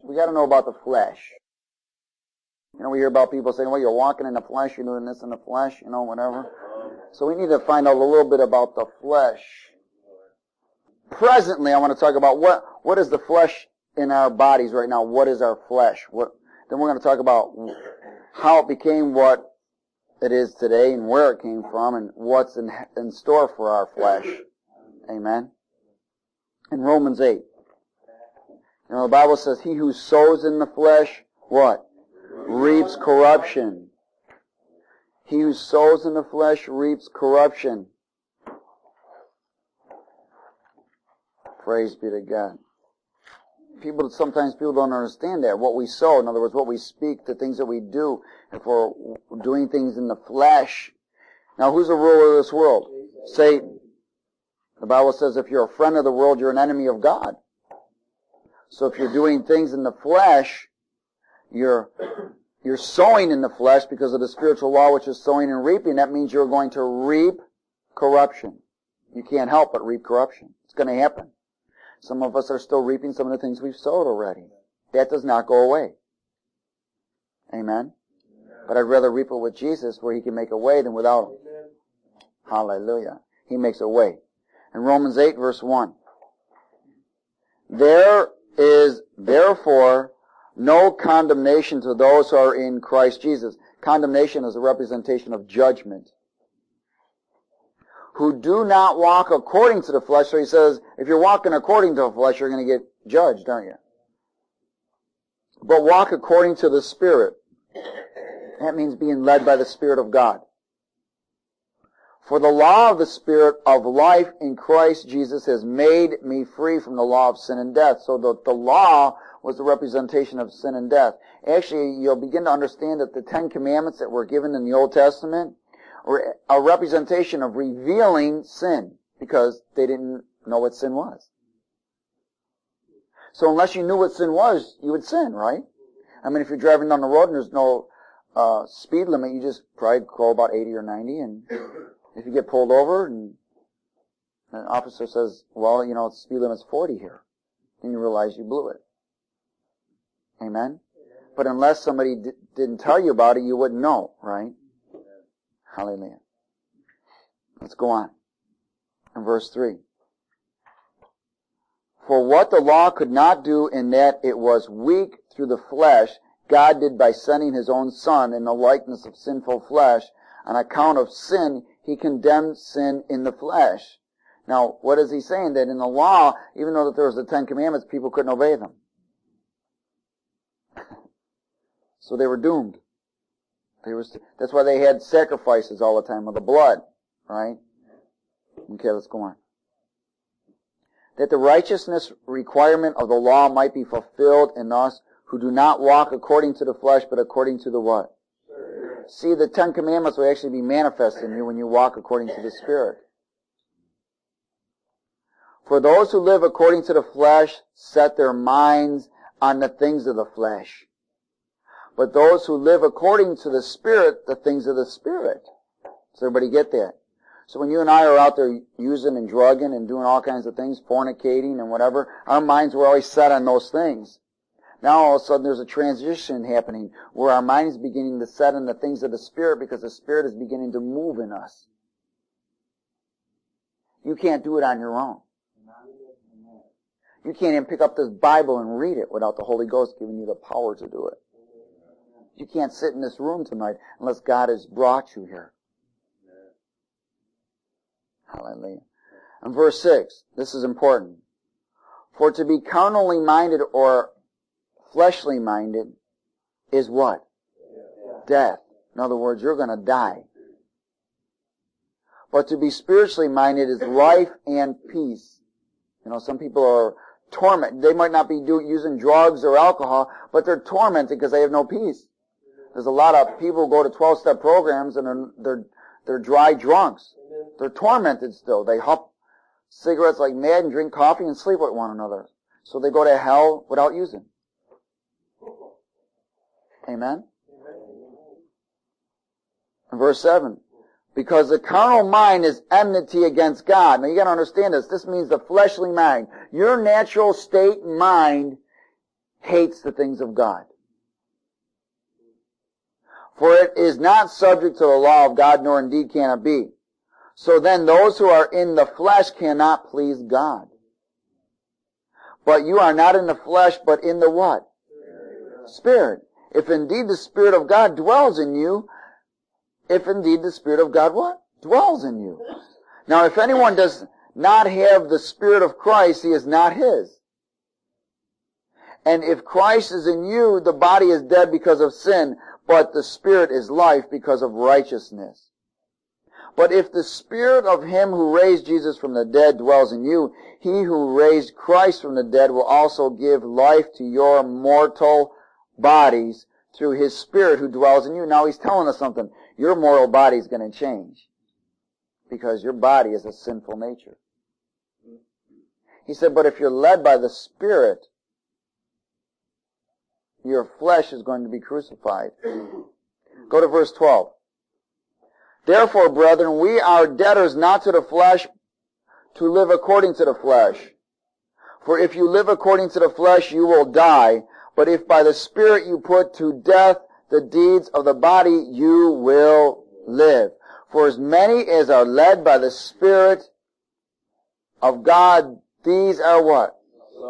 we got to know about the flesh. You know, we hear about people saying, well, you're walking in the flesh, you're doing this in the flesh, you know, whatever. So we need to find out a little bit about the flesh. Presently, I want to talk about what is the flesh in our bodies right now. What is our flesh? Then we're going to talk about how it became what it is today and where it came from and what's in store for our flesh. Amen. In Romans 8. You know, the Bible says, he who sows in the flesh, what? Reaps corruption. He who sows in the flesh reaps corruption. Praise be to God. Sometimes people don't understand that. What we sow, in other words, what we speak, the things that we do, if we're doing things in the flesh. Now, who's the ruler of this world? Satan. The Bible says if you're a friend of the world, you're an enemy of God. So if you're doing things in the flesh, you're sowing in the flesh because of the spiritual law, which is sowing and reaping. That means you're going to reap corruption. You can't help but reap corruption. It's going to happen. Some of us are still reaping some of the things we've sowed already. That does not go away. Amen? But I'd rather reap it with Jesus where he can make a way than without him. Hallelujah. He makes a way. In Romans 8 verse 1. There is therefore no condemnation to those who are in Christ Jesus. Condemnation is a representation of judgment. Who do not walk according to the flesh. So he says, if you're walking according to the flesh, you're going to get judged, aren't you? But walk according to the Spirit. That means being led by the Spirit of God. For the law of the Spirit of life in Christ Jesus has made me free from the law of sin and death. So the law was the representation of sin and death. Actually, you'll begin to understand that the 10 Commandments that were given in the Old Testament were a representation of revealing sin, because they didn't know what sin was. So unless you knew what sin was, you would sin, right? I mean, if you're driving down the road and there's no speed limit, you just probably go about 80 or 90, and if you get pulled over and an officer says, well, you know, the speed limit's 40 here, then you realize you blew it. Amen? But unless somebody didn't tell you about it, you wouldn't know, right? Hallelujah. Let's go on. In verse 3. For what the law could not do in that it was weak through the flesh, God did by sending his own Son in the likeness of sinful flesh. On account of sin, he condemned sin in the flesh. Now, what is he saying? That in the law, even though that there was the 10 Commandments, people couldn't obey them. So they were doomed. That's why they had sacrifices all the time with the blood, right? Okay, let's go on. That the righteousness requirement of the law might be fulfilled in us who do not walk according to the flesh, but according to the what? Spirit. See, the 10 Commandments will actually be manifest in you when you walk according to the Spirit. For those who live according to the flesh set their minds on the things of the flesh. But those who live according to the Spirit, the things of the Spirit. Does everybody get that? So when you and I are out there using and drugging and doing all kinds of things, fornicating and whatever, our minds were always set on those things. Now all of a sudden there's a transition happening where our mind is beginning to set on the things of the Spirit because the Spirit is beginning to move in us. You can't do it on your own. You can't even pick up this Bible and read it without the Holy Ghost giving you the power to do it. You can't sit in this room tonight unless God has brought you here. Hallelujah. And verse 6, this is important. For to be carnally minded or fleshly minded is what? Death. In other words, you're going to die. But to be spiritually minded is life and peace. You know, some people are tormented. They might not be using drugs or alcohol, but they're tormented because they have no peace. There's a lot of people who go to 12-step programs and they're dry drunks. They're tormented still. They huff cigarettes like mad and drink coffee and sleep with one another. So they go to hell without using. Amen? Verse 7. Because the carnal mind is enmity against God. Now you gotta understand this. This means the fleshly mind. Your natural state mind hates the things of God. For it is not subject to the law of God, nor indeed can it be. So then those who are in the flesh cannot please God. But you are not in the flesh, but in the what? Spirit. If indeed the Spirit of God dwells in you, if indeed the Spirit of God what? Dwells in you. Now if anyone does not have the Spirit of Christ, he is not his. And if Christ is in you, the body is dead because of sin, but the Spirit is life because of righteousness. But if the Spirit of him who raised Jesus from the dead dwells in you, he who raised Christ from the dead will also give life to your mortal bodies through his Spirit who dwells in you. Now he's telling us something. Your mortal body is going to change because your body is a sinful nature. He said, but if you're led by the Spirit, your flesh is going to be crucified. Go to verse 12. Therefore, brethren, we are debtors not to the flesh to live according to the flesh. For if you live according to the flesh, you will die. But if by the Spirit you put to death the deeds of the body, you will live. For as many as are led by the Spirit of God, these are what?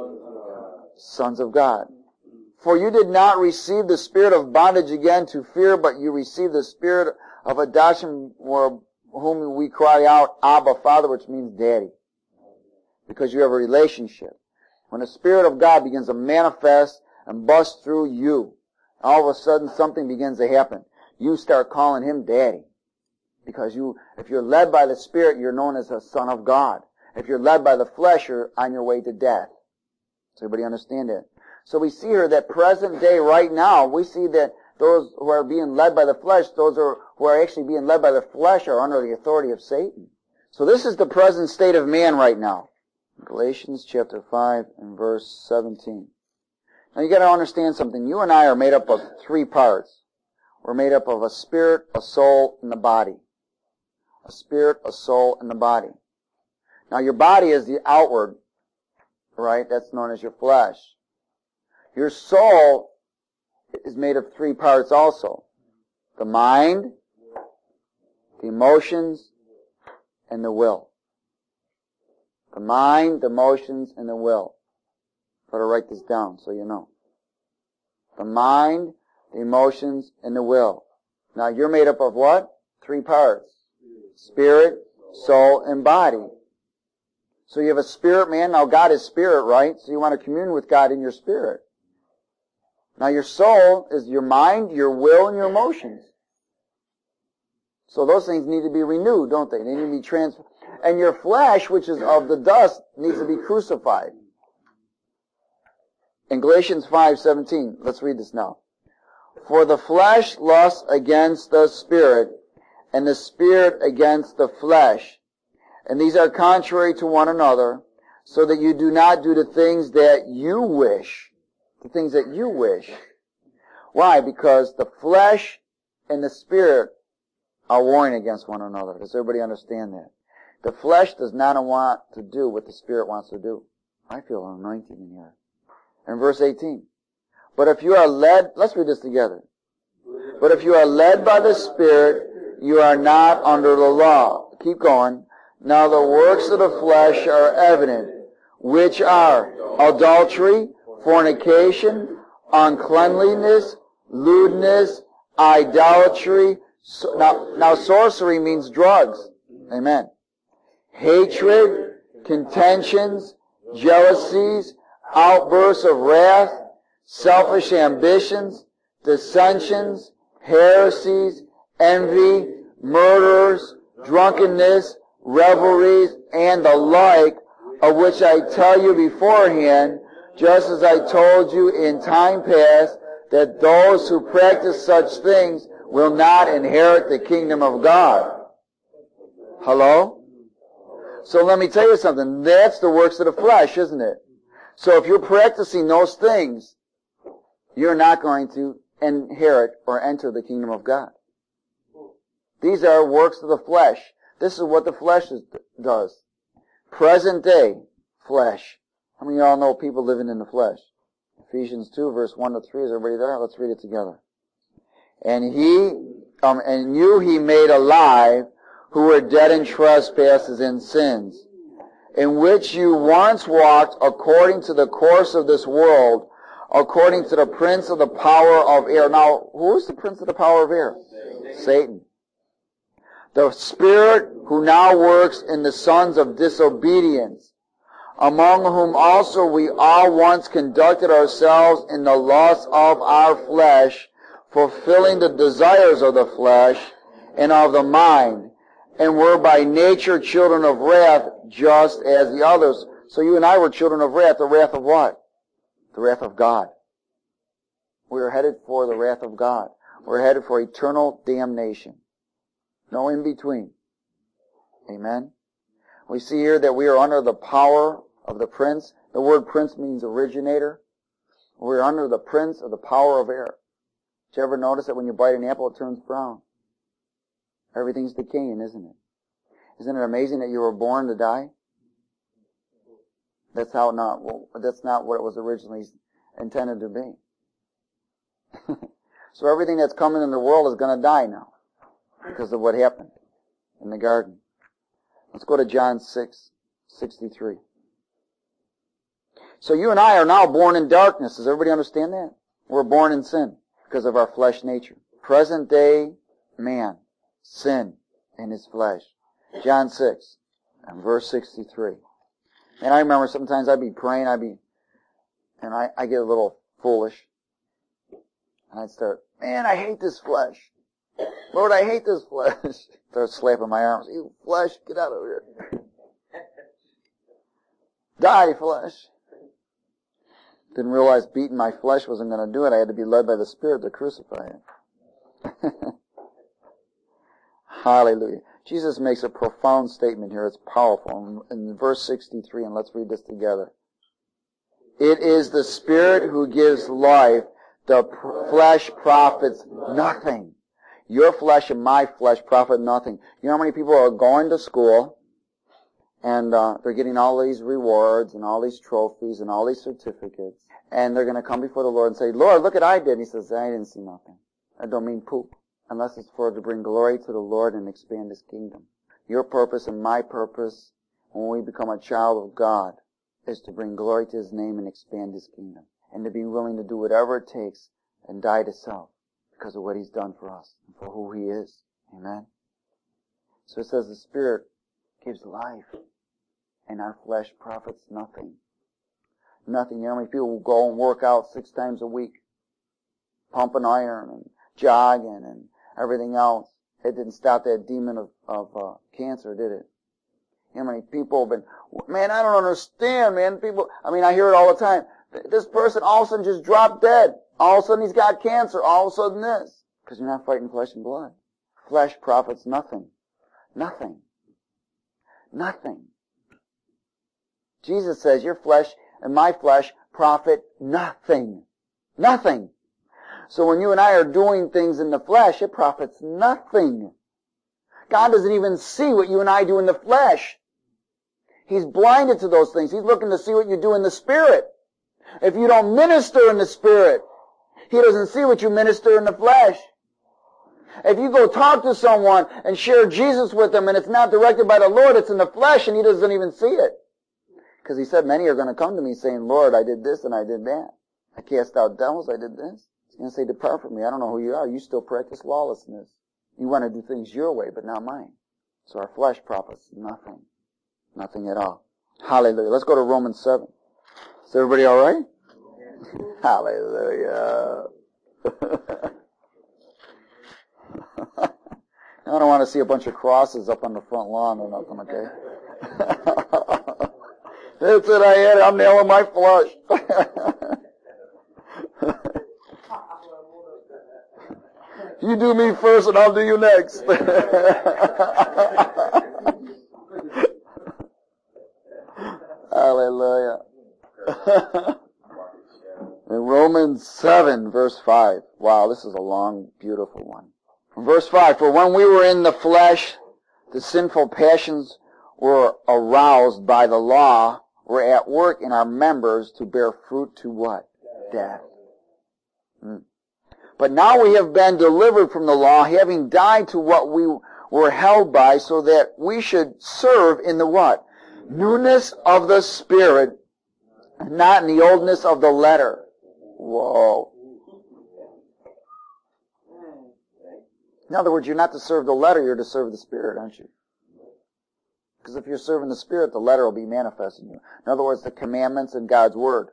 Sons of God. For you did not receive the spirit of bondage again to fear, but you received the spirit of adoption, whom we cry out, Abba, Father, which means Daddy. Because you have a relationship. When the Spirit of God begins to manifest and bust through you, all of a sudden something begins to happen. You start calling him Daddy. Because if you're led by the Spirit, you're known as a son of God. If you're led by the flesh, you're on your way to death. Does everybody understand that? So we see here that present day, right now, we see that those who are being led by the flesh, those who are actually being led by the flesh are under the authority of Satan. So this is the present state of man right now. Galatians chapter 5 and verse 17. Now you got to understand something. You and I are made up of three parts. We're made up of a spirit, a soul, and a body. A spirit, a soul, and a body. Now your body is the outward, right? That's known as your flesh. Your soul is made of three parts also. The mind, the emotions, and the will. The mind, the emotions, and the will. Better write this down so you know. The mind, the emotions, and the will. Now you're made up of what? Three parts. Spirit, soul, and body. So you have a spirit man. Now God is spirit, right? So you want to commune with God in your spirit. Now your soul is your mind, your will, and your emotions. So those things need to be renewed, don't they? They need to be transformed. And your flesh, which is of the dust, needs to be crucified. In Galatians 5:17, let's read this now. For the flesh lusts against the Spirit, and the Spirit against the flesh. And these are contrary to one another, so that you do not do the things that you wish. The things that you wish. Why? Because the flesh and the Spirit are warring against one another. Does everybody understand that? The flesh does not want to do what the Spirit wants to do. I feel an anointing in here. In verse 18. But if you are led, let's read this together. But if you are led by the Spirit, you are not under the law. Keep going. Now the works of the flesh are evident, which are adultery, fornication, uncleanliness, lewdness, idolatry. Now sorcery means drugs. Amen. Hatred, contentions, jealousies, outbursts of wrath, selfish ambitions, dissensions, heresies, envy, murders, drunkenness, revelries, and the like, of which I tell you beforehand, just as I told you in time past, that those who practice such things will not inherit the kingdom of God. Hello? So let me tell you something. That's the works of the flesh, isn't it? So if you're practicing those things, you're not going to inherit or enter the kingdom of God. These are works of the flesh. This is what the flesh does. Present day flesh. How many of y'all know people living in the flesh? Ephesians 2, verse 1 to 3. Is everybody there? Let's read it together. And you he made alive, who were dead in trespasses and sins, in which you once walked according to the course of this world, according to the prince of the power of air. Now, who is the prince of the power of air? Satan. The spirit who now works in the sons of disobedience, among whom also we all once conducted ourselves in the lusts of our flesh, fulfilling the desires of the flesh and of the mind, and were by nature children of wrath, just as the others. So you and I were children of wrath. The wrath of what? The wrath of God. We are headed for the wrath of God. We're headed for eternal damnation. No in between. Amen? We see here that we are under the power of the prince. The word prince means originator. We're under the prince of the power of air. Did you ever notice that when you bite an apple, it turns brown? Everything's decaying, isn't it? Isn't it amazing that you were born to die? That's not what it was originally intended to be. So everything that's coming in the world is going to die now because of what happened in the garden. Let's go to John 6:63. So you and I are now born in darkness. Does everybody understand that? We're born in sin because of our flesh nature. Present day man, sin in his flesh. John 6 and verse 63. And I remember sometimes I'd be praying, and I get a little foolish. And I'd start, man, I hate this flesh. Lord, I hate this flesh. Start slapping my arms. You flesh, get out of here. Die, flesh. Didn't realize beating my flesh wasn't going to do it. I had to be led by the Spirit to crucify it. Hallelujah. Jesus makes a profound statement here. It's powerful. In verse 63, and let's read this together. It is the Spirit who gives life. The flesh profits nothing. Your flesh and my flesh profit nothing. You know how many people are going to school, and they're getting all these rewards, and all these trophies, and all these certificates, and they're going to come before the Lord and say, Lord, look what I did. And he says, I didn't see nothing. I don't mean poop. Unless it's to bring glory to the Lord and expand His kingdom. Your purpose and my purpose, when we become a child of God, is to bring glory to His name and expand His kingdom. And to be willing to do whatever it takes and die to self because of what He's done for us and for who He is. Amen? So it says the Spirit gives life and our flesh profits nothing. Nothing. You know how many people will go and work out 6 times a week, pumping iron and jogging and everything else. It didn't stop that demon of cancer, did it? You know how many people have been, man, I don't understand, man. I hear it all the time. This person all of a sudden just dropped dead. All of a sudden he's got cancer. All of a sudden this. Because you're not fighting flesh and blood. Flesh profits nothing. Nothing. Nothing. Jesus says your flesh and my flesh profit nothing. Nothing. So when you and I are doing things in the flesh, it profits nothing. God doesn't even see what you and I do in the flesh. He's blinded to those things. He's looking to see what you do in the Spirit. If you don't minister in the Spirit, He doesn't see what you minister in the flesh. If you go talk to someone and share Jesus with them and it's not directed by the Lord, it's in the flesh and He doesn't even see it. Because He said many are going to come to me saying, Lord, I did this and I did that. I cast out devils, I did this. He's going to say, depart from me. I don't know who you are. You still practice lawlessness. You want to do things your way, but not mine. So our flesh profits nothing. Nothing at all. Hallelujah. Let's go to Romans 7. Is everybody all right? Hallelujah. I don't want to see a bunch of crosses up on the front lawn or nothing, okay? That's it, I had it. I'm nailing my flesh. You do me first and I'll do you next. Hallelujah. In Romans 7, verse 5. Wow, this is a long, beautiful one. Verse 5, for when we were in the flesh, the sinful passions were aroused by the law, were at work in our members to bear fruit to what? death. But now we have been delivered from the law, having died to what we were held by, so that we should serve in the what? Newness of the Spirit, not in the oldness of the letter. Whoa. In other words, you're not to serve the letter, you're to serve the Spirit, aren't you? Because if you're serving the Spirit, the letter will be manifest in you. In other words, the commandments and God's Word.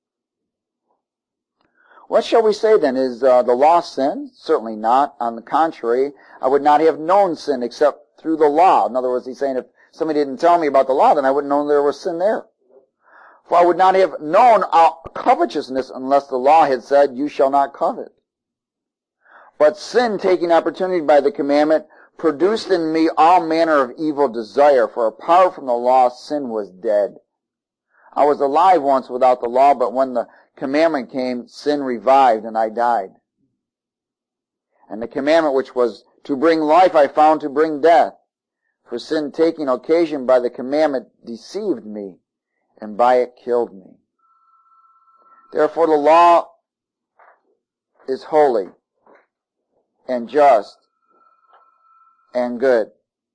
What shall we say then? Is the law sin? Certainly not. On the contrary, I would not have known sin except through the law. In other words, he's saying if somebody didn't tell me about the law, then I wouldn't know there was sin there. For I would not have known covetousness unless the law had said, you shall not covet. But sin, taking opportunity by the commandment, produced in me all manner of evil desire. For apart from the law, sin was dead. I was alive once without the law, but when the commandment came, sin revived, and I died. And the commandment which was to bring life I found to bring death. For sin, taking occasion by the commandment, deceived me, and by it killed me. Therefore the law is holy, and just, and good.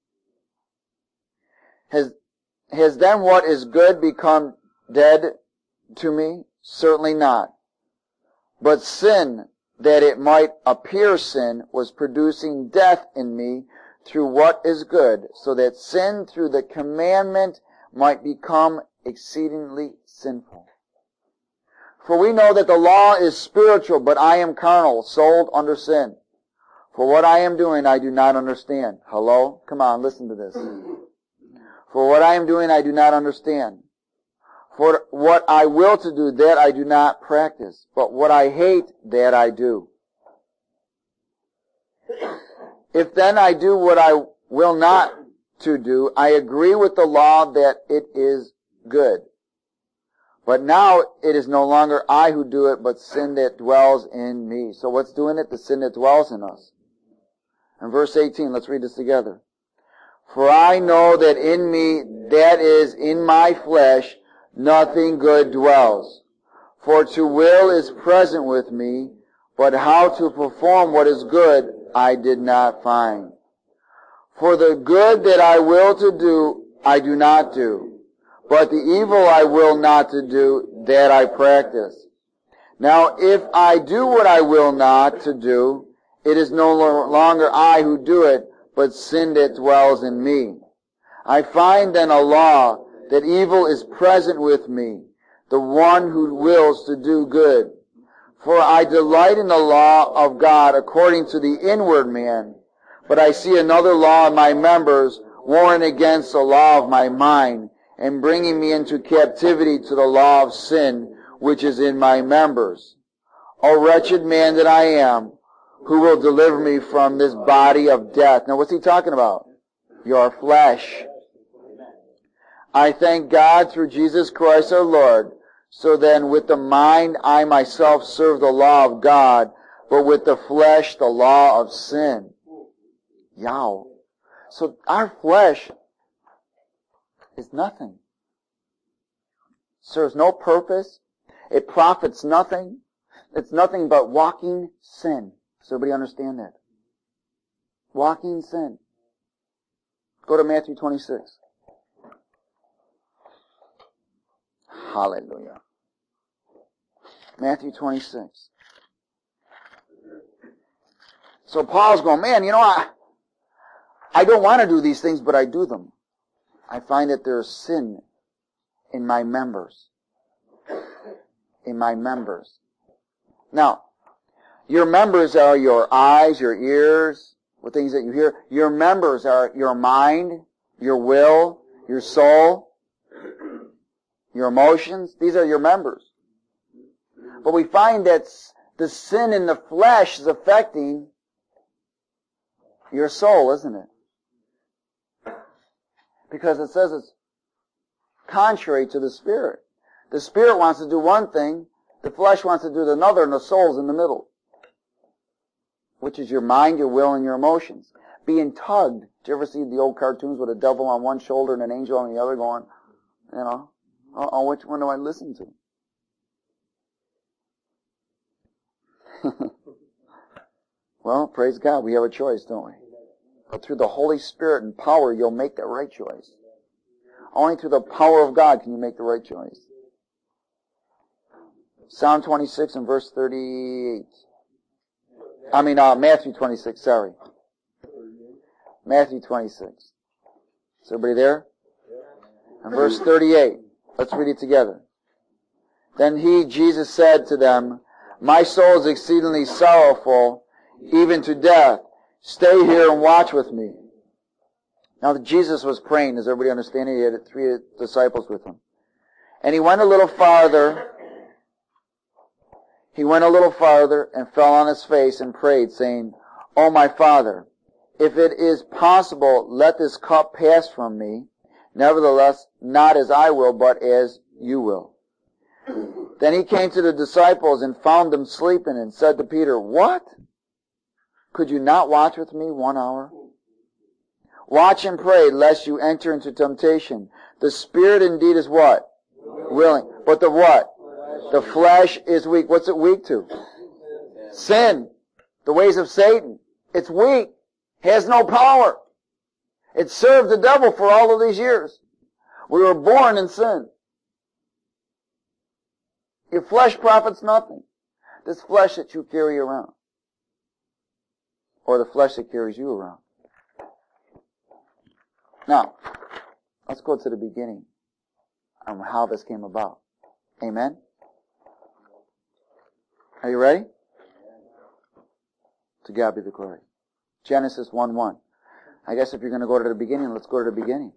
Has then what is good become dead to me? Certainly not. But sin, that it might appear sin, was producing death in me through what is good, so that sin through the commandment might become exceedingly sinful. For we know that the law is spiritual, but I am carnal, sold under sin. For what I am doing I do not understand. Hello? Come on, listen to this. For what I am doing I do not understand. For what I will to do, that I do not practice. But what I hate, that I do. If then I do what I will not to do, I agree with the law that it is good. But now it is no longer I who do it, but sin that dwells in me. So what's doing it? The sin that dwells in us. In verse 18, let's read this together. For I know that in me, that is, in my flesh, nothing good dwells. For to will is present with me, but how to perform what is good I did not find. For the good that I will to do, I do not do. But the evil I will not to do, that I practice. Now if I do what I will not to do, it is no longer I who do it, but sin that dwells in me. I find then a law, that evil is present with me, the one who wills to do good. For I delight in the law of God according to the inward man, but I see another law in my members, warring against the law of my mind, and bringing me into captivity to the law of sin, which is in my members. O wretched man that I am, who will deliver me from this body of death? Now what's he talking about? Your flesh. I thank God through Jesus Christ our Lord. So then with the mind I myself serve the law of God, but with the flesh the law of sin. Yow. So our flesh is nothing. Serves no purpose. It profits nothing. It's nothing but walking sin. Does everybody understand that? Walking sin. Go to Matthew 26. Hallelujah. Matthew 26. So Paul's going, man, I don't want to do these things, but I do them. I find that there's sin in my members. In my members. Now, your members are your eyes, your ears, the things that you hear. Your members are your mind, your will, your soul, your emotions. These are your members. But we find that the sin in the flesh is affecting your soul, isn't it? Because it says it's contrary to the Spirit. The Spirit wants to do one thing, the flesh wants to do another, and the soul's in the middle. Which is your mind, your will, and your emotions. Being tugged. Did you ever see the old cartoons with a devil on one shoulder and an angel on the other going, which one do I listen to? Well, praise God, we have a choice, don't we? But through the Holy Spirit and power, you'll make the right choice. Only through the power of God can you make the right choice. Psalm 26 and verse 38. Matthew 26, sorry. Matthew 26. Is everybody there? And verse 38. Let's read it together. Then he, Jesus, said to them, my soul is exceedingly sorrowful, even to death. Stay here and watch with me. Now Jesus was praying, does everybody understand it? He had 3 disciples with him. And he went a little farther. He went a little farther and fell on his face and prayed, saying, O my Father, if it is possible, let this cup pass from me. Nevertheless, not as I will, but as you will. Then he came to the disciples and found them sleeping and said to Peter, what? Could you not watch with me 1 hour? Watch and pray, lest you enter into temptation. The spirit indeed is what? Willing. But the what? The flesh is weak. What's it weak to? Sin. The ways of Satan. It's weak. Has no power. It served the devil for all of these years. We were born in sin. Your flesh profits nothing. This flesh that you carry around. Or the flesh that carries you around. Now, let's go to the beginning on how this came about. Amen? Are you ready? To God be the glory. Genesis 1:1. I guess if you're going to go to the beginning, let's go to the beginning.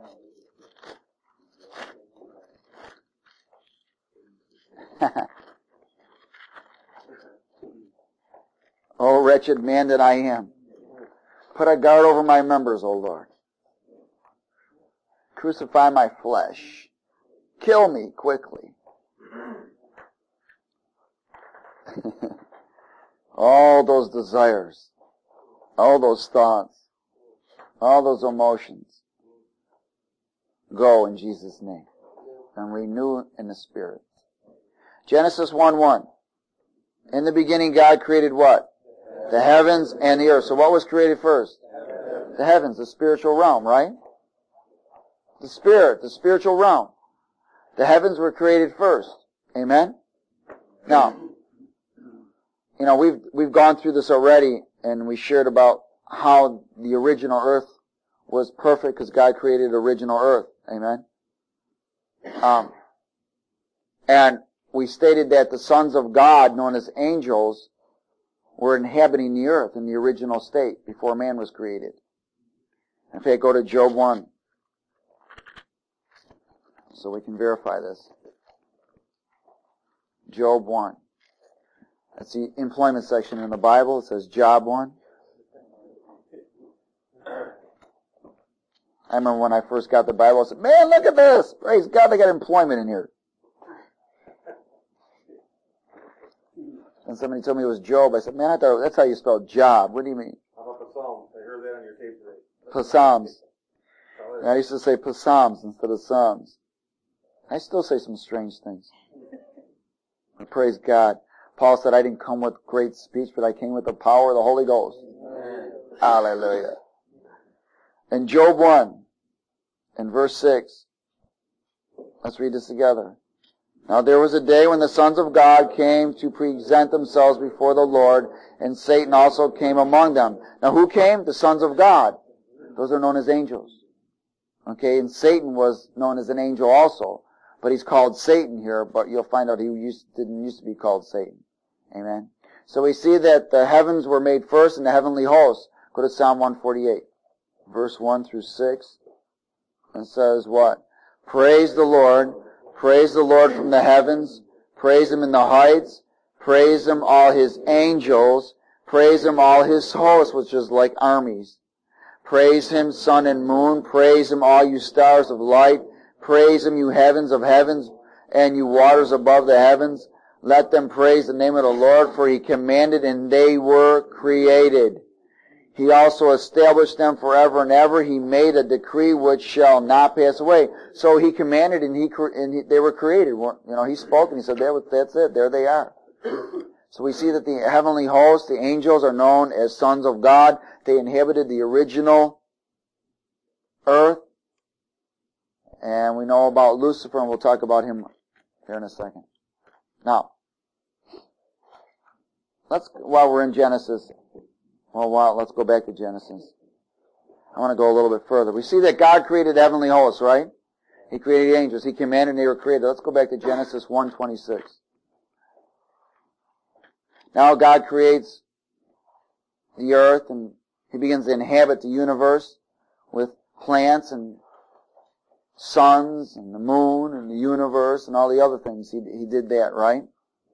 Oh, wretched man that I am. Put a guard over my members, O Lord. Crucify my flesh. Kill me quickly. All those desires, all those thoughts, all those emotions, go in Jesus' name and renew in the Spirit. Genesis 1:1. In the beginning God created what? The heavens and the earth. So what was created first? The heavens, the spiritual realm, right? The spirit, the spiritual realm. The heavens were created first. Amen? Now, we've gone through this already, and we shared about how the original earth was perfect because God created original earth. Amen? And we stated that the sons of God, known as angels, were inhabiting the earth in the original state before man was created. In fact, go to Job 1. So we can verify this. Job 1. That's the employment section in the Bible. It says Job 1. I remember when I first got the Bible, I said, man, look at this. Praise God, they got employment in here. And somebody told me it was Job. I said, man, I thought that's how you spell job. What do you mean? How about the Psalms? I heard that on your tape today. Psalms. I used to say Psalms instead of Psalms. I still say some strange things. But praise God. Paul said, I didn't come with great speech, but I came with the power of the Holy Ghost. Amen. Hallelujah. In Job 1, in verse 6, let's read this together. Now there was a day when the sons of God came to present themselves before the Lord, and Satan also came among them. Now who came? The sons of God. Those are known as angels. Okay, and Satan was known as an angel also. But he's called Satan here, but you'll find out he didn't used to be called Satan. Amen. So we see that the heavens were made first and the heavenly hosts. Go to Psalm 148, verse 1 through 6. It says what? Praise the Lord from the heavens. Praise Him in the heights. Praise Him all His angels. Praise Him all His hosts, which is like armies. Praise Him, sun and moon. Praise Him, all you stars of light. Praise Him, you heavens of heavens, and you waters above the heavens. Let them praise the name of the Lord, for He commanded, and they were created. He also established them forever and ever. He made a decree which shall not pass away. So He commanded, and they were created. He spoke, and He said, that's it. There they are. So we see that the heavenly host, the angels, are known as sons of God. They inhabited the original earth. And we know about Lucifer, and we'll talk about him here in a second. Now, while we're in Genesis, let's go back to Genesis. I want to go a little bit further. We see that God created heavenly hosts, right? He created angels. He commanded and they were created. Let's go back to Genesis 1:26. Now God creates the earth and he begins to inhabit the universe with plants and suns and the moon and the universe and all the other things. He did that, right?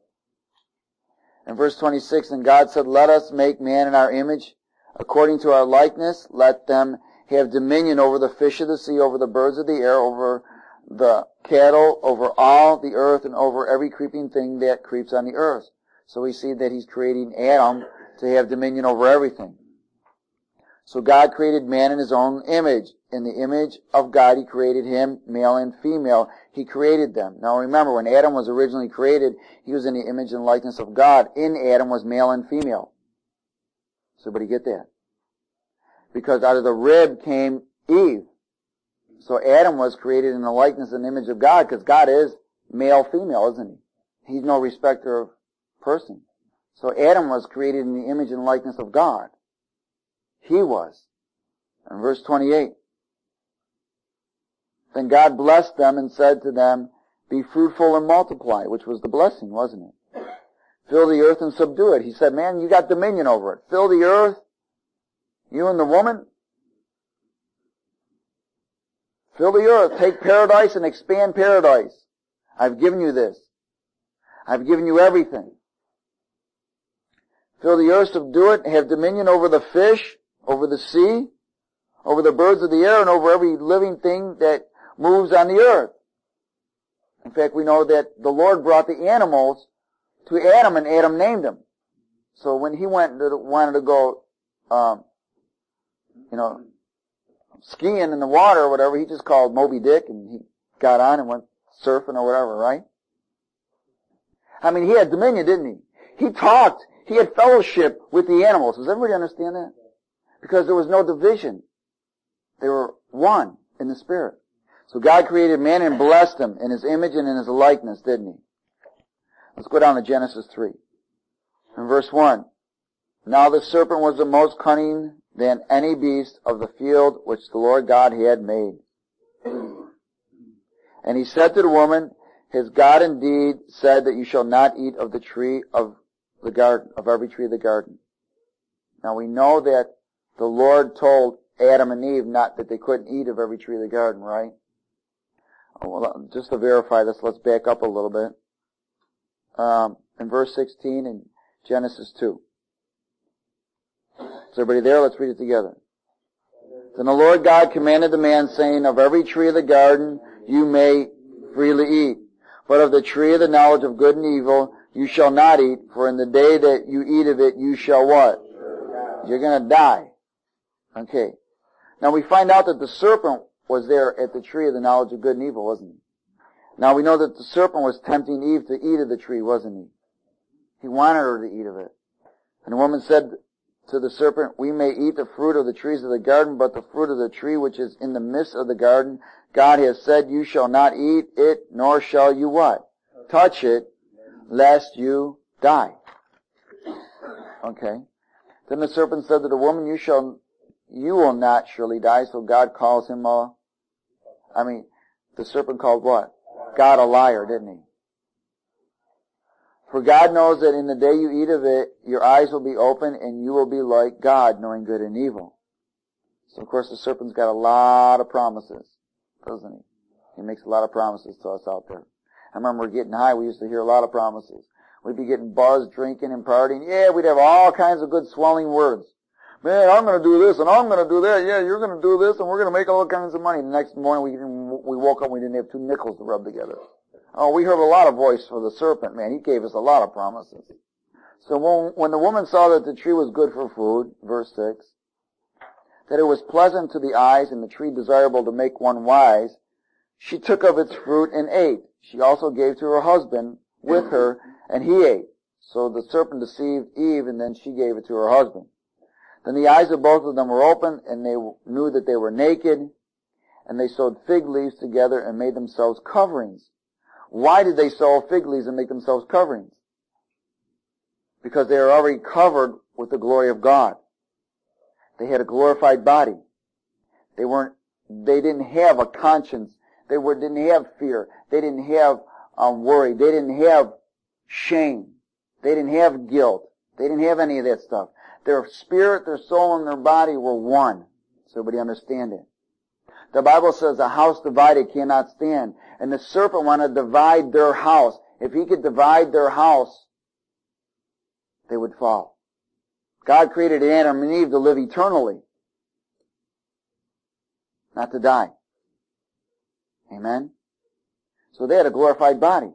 In verse 26, and God said, let us make man in our image, according to our likeness. Let them have dominion over the fish of the sea, over the birds of the air, over the cattle, over all the earth, and over every creeping thing that creeps on the earth. So we see that he's creating Adam to have dominion over everything. So God created man in his own image. In the image of God, he created him, male and female. He created them. Now remember, when Adam was originally created, he was in the image and likeness of God. In Adam was male and female. Does everybody get that? Because out of the rib came Eve. So Adam was created in the likeness and image of God, because God is male, female, isn't he? He's no respecter of person. So Adam was created in the image and likeness of God. He was. In verse 28, then God blessed them and said to them, be fruitful and multiply, which was the blessing, wasn't it? Fill the earth and subdue it. He said, man, you got dominion over it. Fill the earth, you and the woman. Fill the earth. Take paradise and expand paradise. I've given you this. I've given you everything. Fill the earth, subdue it, have dominion over the fish, over the sea, over the birds of the air, and over every living thing that moves on the earth. In fact, we know that the Lord brought the animals to Adam, and Adam named them. So when he wanted to go, skiing in the water or whatever, he just called Moby Dick, and he got on and went surfing or whatever, right? I mean, he had dominion, didn't he? He talked. He had fellowship with the animals. Does everybody understand that? Because there was no division. They were one in the Spirit. So God created man and blessed him in his image and in his likeness, didn't he? Let's go down to Genesis 3. In verse 1. Now the serpent was the most cunning than any beast of the field which the Lord God had made. And he said to the woman, has God indeed said that you shall not eat of the tree of the garden, of every tree of the garden? Now we know that the Lord told Adam and Eve not that they couldn't eat of every tree of the garden, right? Well, just to verify this, let's back up a little bit. In verse 16 in Genesis 2. Is everybody there? Let's read it together. Then the Lord God commanded the man, saying, of every tree of the garden you may freely eat, but of the tree of the knowledge of good and evil you shall not eat, for in the day that you eat of it you shall what? You're going to die. Okay. Now we find out that the serpent was there at the tree of the knowledge of good and evil, wasn't he? Now we know that the serpent was tempting Eve to eat of the tree, wasn't he? He wanted her to eat of it. And the woman said to the serpent, we may eat the fruit of the trees of the garden, but the fruit of the tree which is in the midst of the garden, God has said, you shall not eat it, nor shall you what? Touch it, lest you die. Okay. Then the serpent said to the woman, you will not surely die. So God calls him the serpent called what? God a liar, didn't he? For God knows that in the day you eat of it, your eyes will be open and you will be like God, knowing good and evil. So of course the serpent's got a lot of promises, doesn't he? He makes a lot of promises to us out there. I remember getting high, we used to hear a lot of promises. We'd be getting buzzed, drinking, and partying. Yeah, we'd have all kinds of good swelling words. Man, I'm going to do this, and I'm going to do that. Yeah, you're going to do this, and we're going to make all kinds of money. The next morning, we woke up, and we didn't have 2 nickels to rub together. Oh, we heard a lot of voice for the serpent, man. He gave us a lot of promises. So when the woman saw that the tree was good for food, verse 6, that it was pleasant to the eyes and the tree desirable to make one wise, she took of its fruit and ate. She also gave to her husband with her, and he ate. So the serpent deceived Eve, and then she gave it to her husband. Then the eyes of both of them were opened, and they knew that they were naked, and they sewed fig leaves together and made themselves coverings. Why did they sew fig leaves and make themselves coverings? Because they were already covered with the glory of God. They had a glorified body. They didn't have a conscience. They didn't have fear. They didn't have worry. They didn't have shame. They didn't have guilt. They didn't have any of that stuff. Their spirit, their soul, and their body were one. So everybody understand it. The Bible says a house divided cannot stand. And the serpent wanted to divide their house. If he could divide their house, they would fall. God created Adam and Eve to live eternally, not to die. Amen? So they had a glorified body.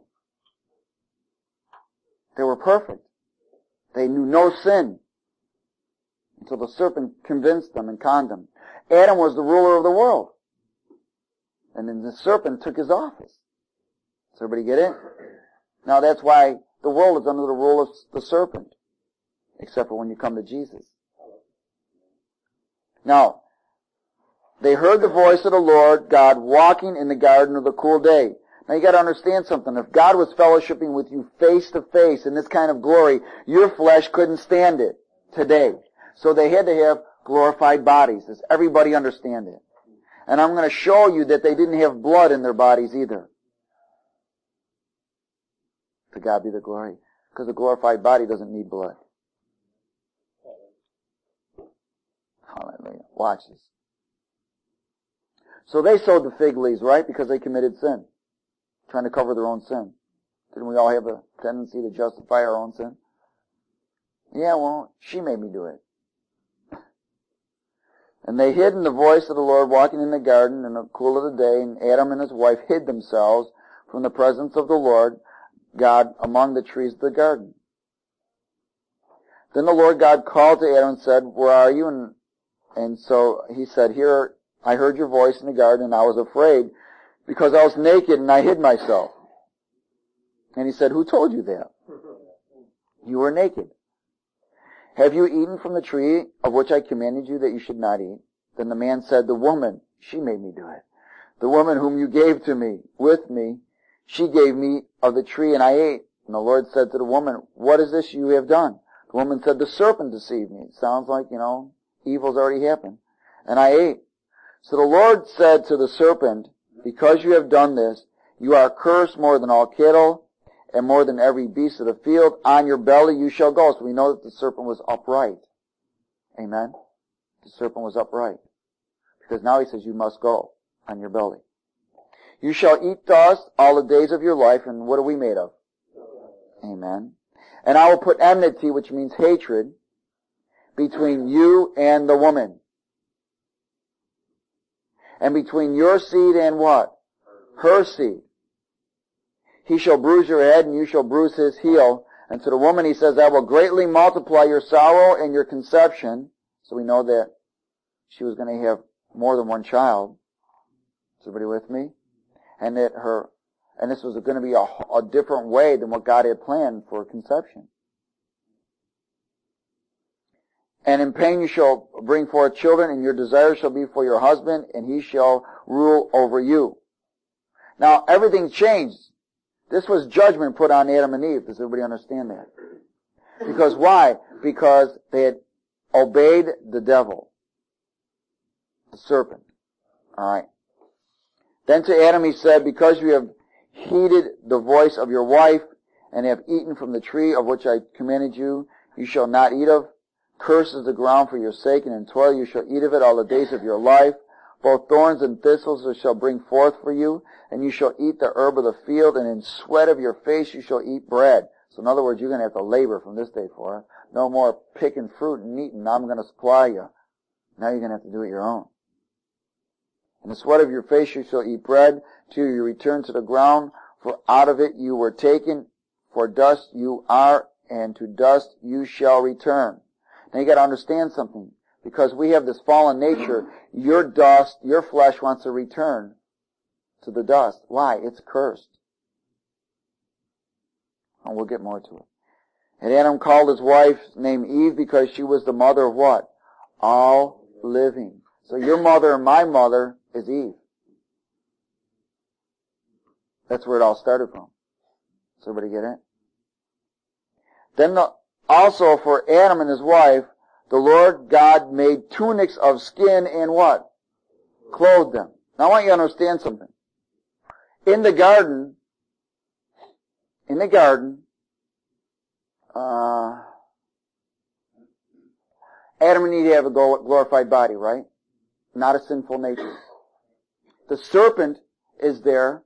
They were perfect. They knew no sin until the serpent convinced them and conned them. Adam was the ruler of the world. And then the serpent took his office. Does everybody get it? Now that's why the world is under the rule of the serpent. Except for when you come to Jesus. Now, they heard the voice of the Lord God walking in the garden of the cool day. Now you gotta understand something. If God was fellowshipping with you face to face in this kind of glory, your flesh couldn't stand it today. So they had to have glorified bodies. Does everybody understand it? And I'm going to show you that they didn't have blood in their bodies either. To God be the glory. Because a glorified body doesn't need blood. Hallelujah. Watch this. So they sowed the fig leaves, right? Because they committed sin. Trying to cover their own sin. Didn't we all have a tendency to justify our own sin? Yeah, well, she made me do it. And they hid in the voice of the Lord walking in the garden in the cool of the day, and Adam and his wife hid themselves from the presence of the Lord God among the trees of the garden. Then the Lord God called to Adam and said, "Where are you?" And so he said, "Here, I heard your voice in the garden, and I was afraid, because I was naked and I hid myself." And he said, "Who told you that? You were naked. Have you eaten from the tree of which I commanded you that you should not eat?" Then the man said, "The woman, she made me do it. The woman whom you gave to me, with me, she gave me of the tree and I ate." And the Lord said to the woman, "What is this you have done?" The woman said, "The serpent deceived me." It sounds like, evil's already happened. "And I ate." So the Lord said to the serpent, "Because you have done this, you are cursed more than all cattle, and more than every beast of the field. On your belly you shall go." So we know that the serpent was upright. Amen? The serpent was upright. Because now he says you must go on your belly. "You shall eat dust all the days of your life." And what are we made of? Amen. "And I will put enmity," which means hatred, "between you and the woman. And between your seed and" what? Her seed. "He shall bruise your head, and you shall bruise his heel." And to the woman he says, "I will greatly multiply your sorrow and your conception." So we know that she was going to have more than one child. Is everybody with me? And that this was going to be a different way than what God had planned for conception. "And in pain you shall bring forth children, and your desire shall be for your husband, and he shall rule over you." Now everything changed. This was judgment put on Adam and Eve. Does everybody understand that? Because why? Because they had obeyed the devil, the serpent. Alright. Then to Adam he said, "Because you have heeded the voice of your wife, and have eaten from the tree of which I commanded you, you shall not eat of. Cursed is the ground for your sake, and in toil you shall eat of it all the days of your life. Both thorns and thistles it shall bring forth for you, and you shall eat the herb of the field, and in sweat of your face you shall eat bread." So in other words, you're going to have to labor from this day forth. No more picking fruit and eating. Now I'm going to supply you. Now you're going to have to do it your own. "In the sweat of your face you shall eat bread, till you return to the ground, for out of it you were taken, for dust you are, and to dust you shall return." Now you got to understand something. Because we have this fallen nature, your dust, your flesh wants to return to the dust. Why? It's cursed. And we'll get more to it. And Adam called his wife's name Eve because she was the mother of what? All living. So your mother and my mother is Eve. That's where it all started from. Does everybody get it? Then also for Adam and his wife, the Lord God made tunics of skin and what? Clothed them. Now I want you to understand something. In the garden, Adam and Eve have a glorified body, right? Not a sinful nature. The serpent is there.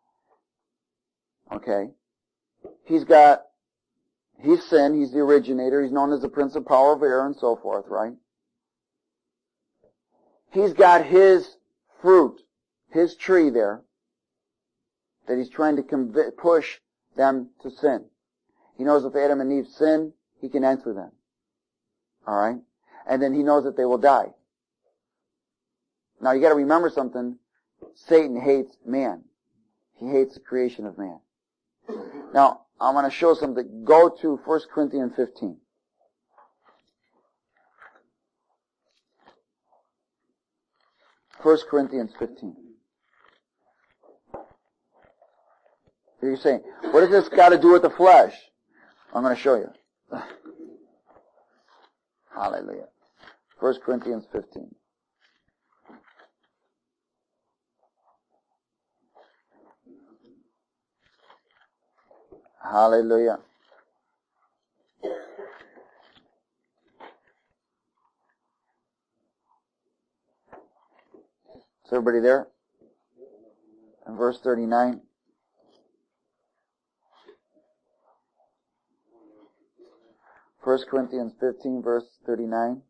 Okay. He's sin, he's the originator, he's known as the prince of power of air and so forth, right? He's got his fruit, his tree there, that he's trying to push them to sin. He knows if Adam and Eve sin, he can enter them. Alright? And then he knows that they will die. Now you gotta remember something. Satan hates man. He hates the creation of man. Now, I'm going to show something. Go to 1 Corinthians 15. First Corinthians 15. You're saying, what does this got to do with the flesh? I'm going to show you. Hallelujah. 1 Corinthians 15. Hallelujah. Is everybody there? In verse 39. First Corinthians 15, verse 39.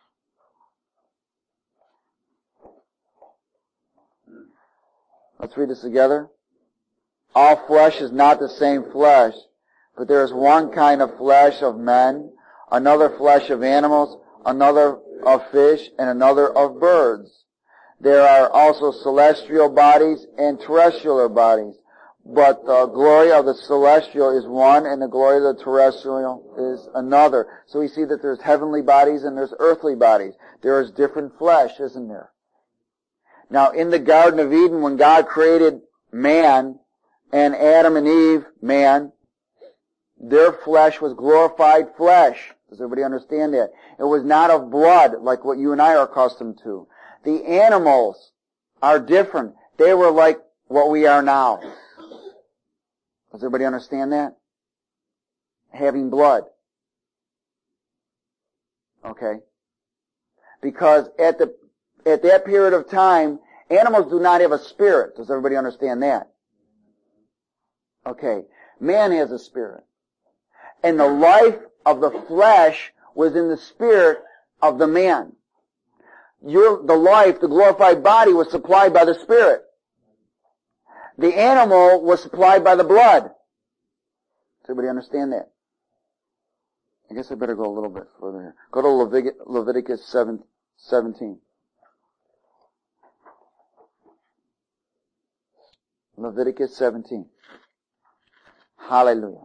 Let's read this together. All flesh is not the same flesh, but there is one kind of flesh of men, another flesh of animals, another of fish, and another of birds. There are also celestial bodies and terrestrial bodies, but the glory of the celestial is one, and the glory of the terrestrial is another. So we see that there's heavenly bodies and there's earthly bodies. There is different flesh, isn't there? Now, in the Garden of Eden, when God created man, and Adam and Eve, man, their flesh was glorified flesh. Does everybody understand that? It was not of blood like what you and I are accustomed to. The animals are different. They were like what we are now. Does everybody understand that? Having blood. Okay? Because at that period of time, animals do not have a spirit. Does everybody understand that? Okay. Man has a spirit. And the life of the flesh was in the spirit of the man. The life, the glorified body was supplied by the spirit. The animal was supplied by the blood. Does everybody understand that? I guess I better go a little bit further here. Go to Leviticus 17. Leviticus 17. Hallelujah.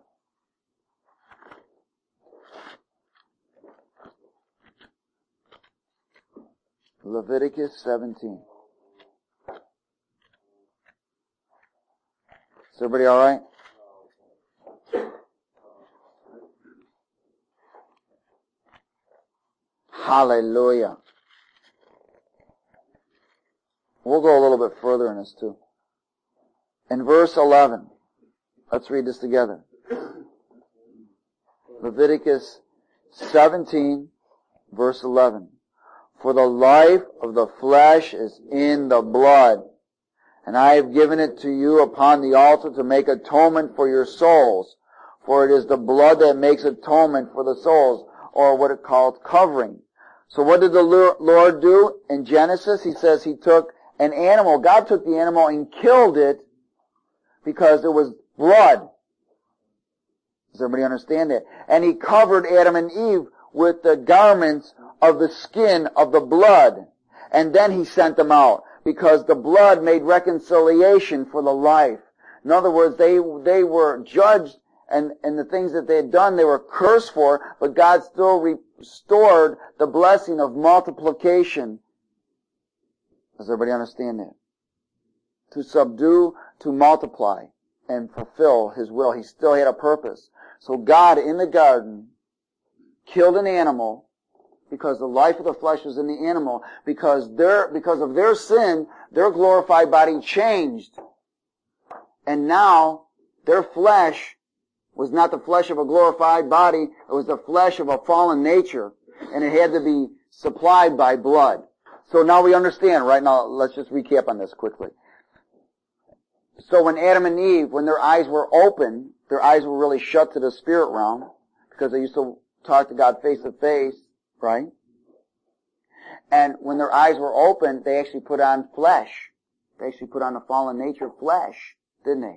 Leviticus 17. Is everybody all right? Hallelujah. We'll go a little bit further in this too. In verse 11, let's read this together. Leviticus 17, verse 11. For the life of the flesh is in the blood, and I have given it to you upon the altar to make atonement for your souls. For it is the blood that makes atonement for the souls, or what it called covering. So what did the Lord do in Genesis? He says he took an animal. God took the animal and killed it because it was blood. Does everybody understand that? And he covered Adam and Eve with the garments of the skin of the blood. And then he sent them out because the blood made reconciliation for the life. In other words, they were judged and the things that they had done, they were cursed for, but God still restored the blessing of multiplication. Does everybody understand that? To subdue, to multiply, and fulfill His will. He still had a purpose. So God, in the garden, killed an animal, because the life of the flesh was in the animal, because of their sin, their glorified body changed. And now, their flesh was not the flesh of a glorified body, it was the flesh of a fallen nature, and it had to be supplied by blood. So now we understand, right? Now, let's just recap on this quickly. So when Adam and Eve, when their eyes were open, their eyes were really shut to the spirit realm, because they used to talk to God face to face, right? And when their eyes were open, they actually put on flesh. They actually put on the fallen nature flesh, didn't they?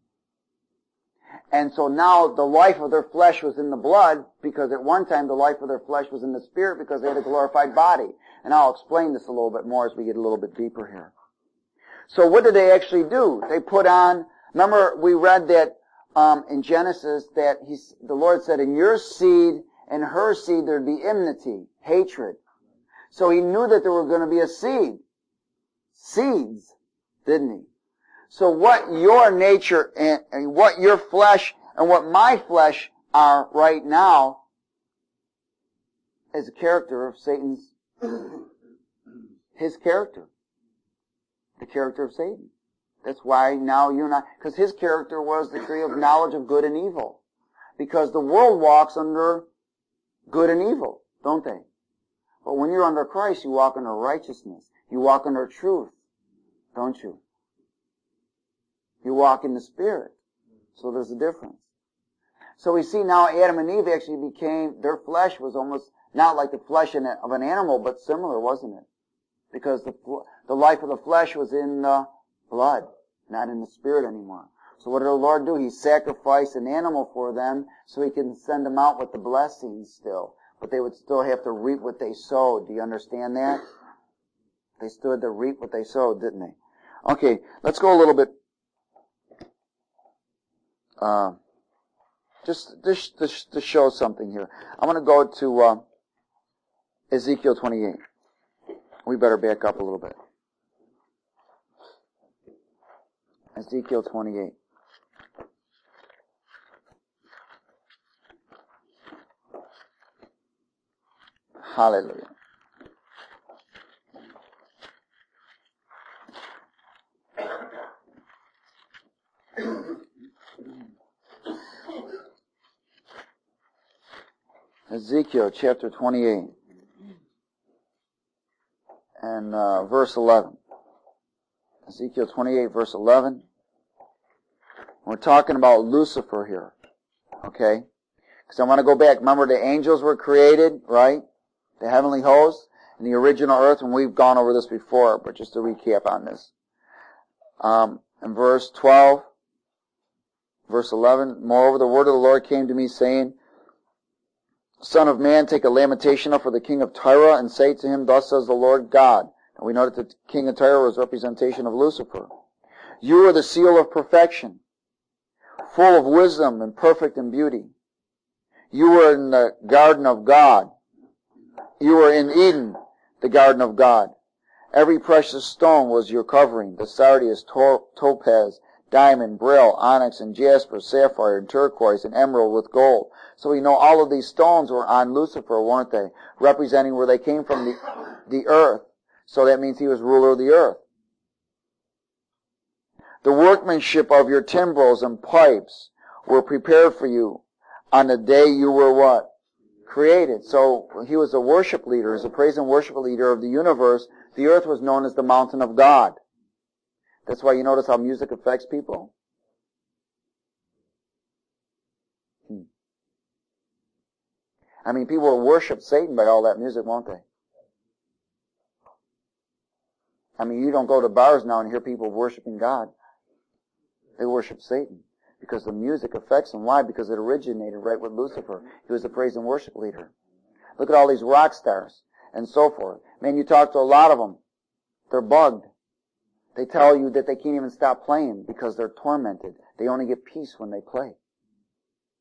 And so now the life of their flesh was in the blood, because at one time the life of their flesh was in the spirit, because they had a glorified body. And I'll explain this a little bit more as we get a little bit deeper here. So what did they actually do? They put on, remember we read that in Genesis that the Lord said, in your seed and her seed there'd be enmity, hatred. So He knew that there were going to be a seed. Seeds, didn't He? So what your nature and what your flesh and what my flesh are right now is a character of Satan's, his character. The character of Satan. That's why now you and I, because his character was the tree of knowledge of good and evil. Because the world walks under good and evil, don't they? But when you're under Christ, you walk under righteousness. You walk under truth, don't you? You walk in the Spirit. So there's a difference. So we see now Adam and Eve actually became, their flesh was almost not like the flesh of an animal, but similar, wasn't it? Because the life of the flesh was in the blood, not in the spirit anymore. So what did the Lord do? He sacrificed an animal for them so He can send them out with the blessings still. But they would still have to reap what they sowed. Do you understand that? They still had to reap what they sowed, didn't they? Okay, let's go a little bit, just to show something here. I'm going to go to Ezekiel 28. We better back up a little bit. Ezekiel 28. Hallelujah. Ezekiel chapter 28 and verse 11. Ezekiel 28 verse 11. We're talking about Lucifer here. Okay? Because I want to go back. Remember the angels were created, right? The heavenly host and the original earth, and we've gone over this before, but just to recap on this. In verse 12, verse 11, moreover the word of the Lord came to me saying, Son of man, take a lamentation up for the king of Tyre, and say to him, Thus says the Lord God. And we know that the king of Tyre was representation of Lucifer. You are the seal of perfection, full of wisdom and perfect in beauty. You were in the garden of God. You were in Eden, the garden of God. Every precious stone was your covering, the sardius, topaz, diamond, beryl, onyx, and jasper, sapphire, and turquoise, and emerald with gold. So we know all of these stones were on Lucifer, weren't they? Representing where they came from, the earth. So that means he was ruler of the earth. The workmanship of your timbrels and pipes were prepared for you on the day you were what? Created. So he was a worship leader, as a praise and worship leader of the universe. The earth was known as the mountain of God. That's why you notice how music affects people. I mean, people will worship Satan by all that music, won't they? I mean, you don't go to bars now and hear people worshiping God. They worship Satan because the music affects them. Why? Because it originated right with Lucifer. He was the praise and worship leader. Look at all these rock stars and so forth. Man, you talk to a lot of them. They're bugged. They tell you that they can't even stop playing because they're tormented. They only get peace when they play.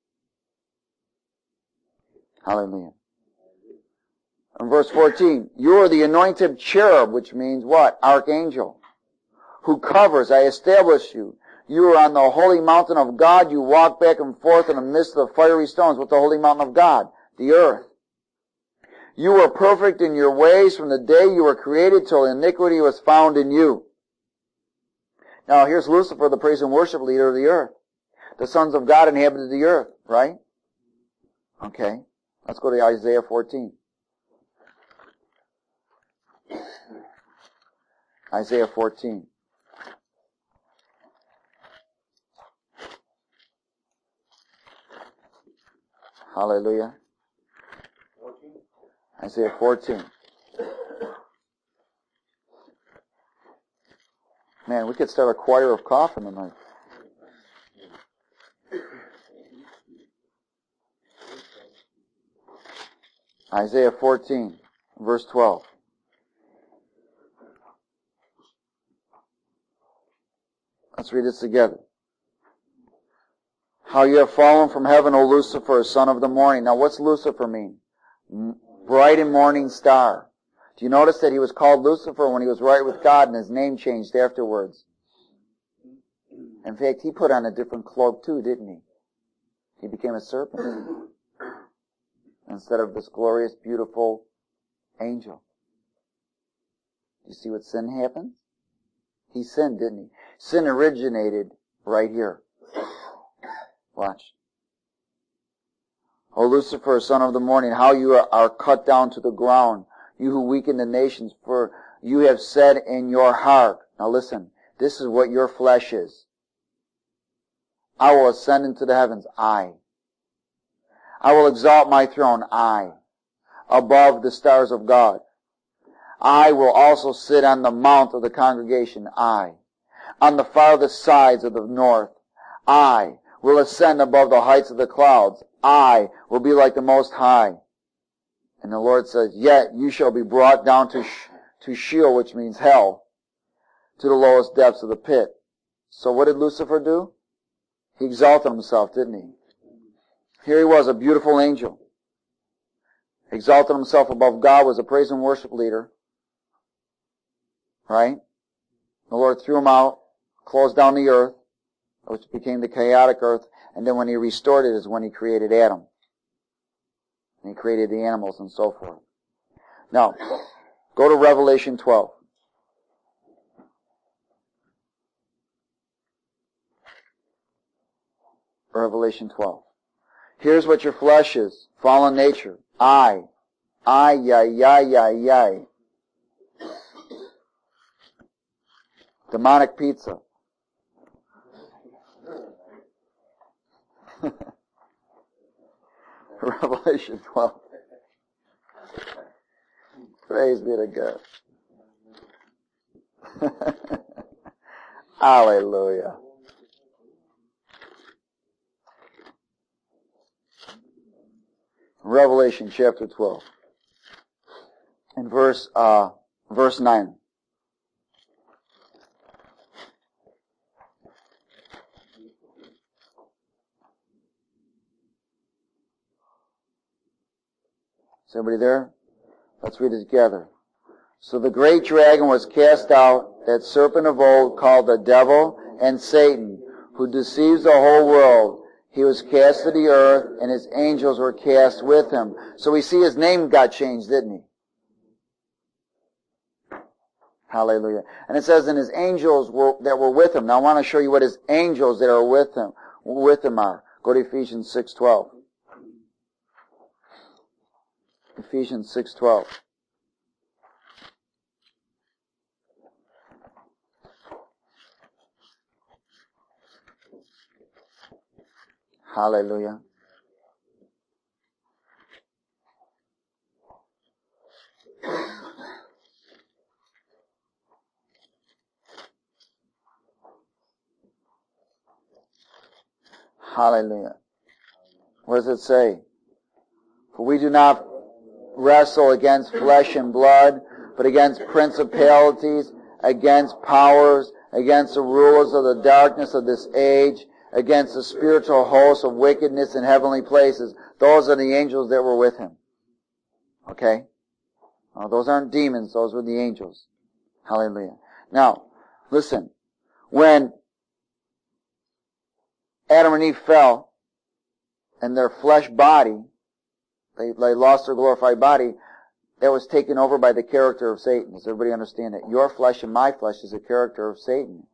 Hallelujah. In verse 14, you are the anointed cherub, which means what? Archangel. Who covers, I establish you. You are on the holy mountain of God. You walk back and forth in the midst of the fiery stones. What's the holy mountain of God? The earth. You were perfect in your ways from the day you were created till iniquity was found in you. Now here's Lucifer, the praise and worship leader of the earth. The sons of God inhabited the earth, right? Okay. Let's go to Isaiah 14. Isaiah 14. Hallelujah. Isaiah 14. Man, we could start a choir of coffin tonight. Isaiah 14, verse 12. Let's read this together. How you have fallen from heaven, O Lucifer, son of the morning. Now what's Lucifer mean? Bright and morning star. Do you notice that he was called Lucifer when he was right with God and his name changed afterwards? In fact, he put on a different cloak too, didn't he? He became a serpent instead of this glorious, beautiful angel. You see what sin happens? He sinned, didn't he? Sin originated right here. Watch. O Lucifer, son of the morning, how you are cut down to the ground, you who weaken the nations, for you have said in your heart. Now listen, this is what your flesh is. I will ascend into the heavens, I will exalt my throne, above the stars of God. I will also sit on the mount of the congregation, on the farthest sides of the north. I will ascend above the heights of the clouds. I will be like the Most High. And the Lord says, yet you shall be brought down to Sheol, which means hell, to the lowest depths of the pit. So what did Lucifer do? He exalted himself, didn't he? Here he was, a beautiful angel. Exalted himself above God, was a praise and worship leader. Right? The Lord threw him out, closed down the earth, which became the chaotic earth, and then when he restored it is when he created Adam. And he created the animals and so forth. Now, go to Revelation 12. Revelation 12. Here's what your flesh is. Fallen nature. I. Demonic pizza. Revelation 12. Praise be to God. Hallelujah. Revelation chapter 12. And verse 9. Is everybody there? Let's read it together. So the great dragon was cast out, that serpent of old called the devil and Satan, who deceives the whole world. He was cast to the earth, and his angels were cast with him. So we see his name got changed, didn't he? Hallelujah. And it says, and his angels that were with him. Now I want to show you what his angels that are with him are. Go to Ephesians 6:12. Ephesians 6:12. Hallelujah. Hallelujah. What does it say? For we do not wrestle against flesh and blood, but against principalities, against powers, against the rulers of the darkness of this age, against the spiritual hosts of wickedness in heavenly places. Those are the angels that were with him. Okay? Now, those aren't demons, those were the angels. Hallelujah. Now, listen. When Adam and Eve fell, and their flesh body, they lost their glorified body, that was taken over by the character of Satan. Does everybody understand that? Your flesh and my flesh is a character of Satan.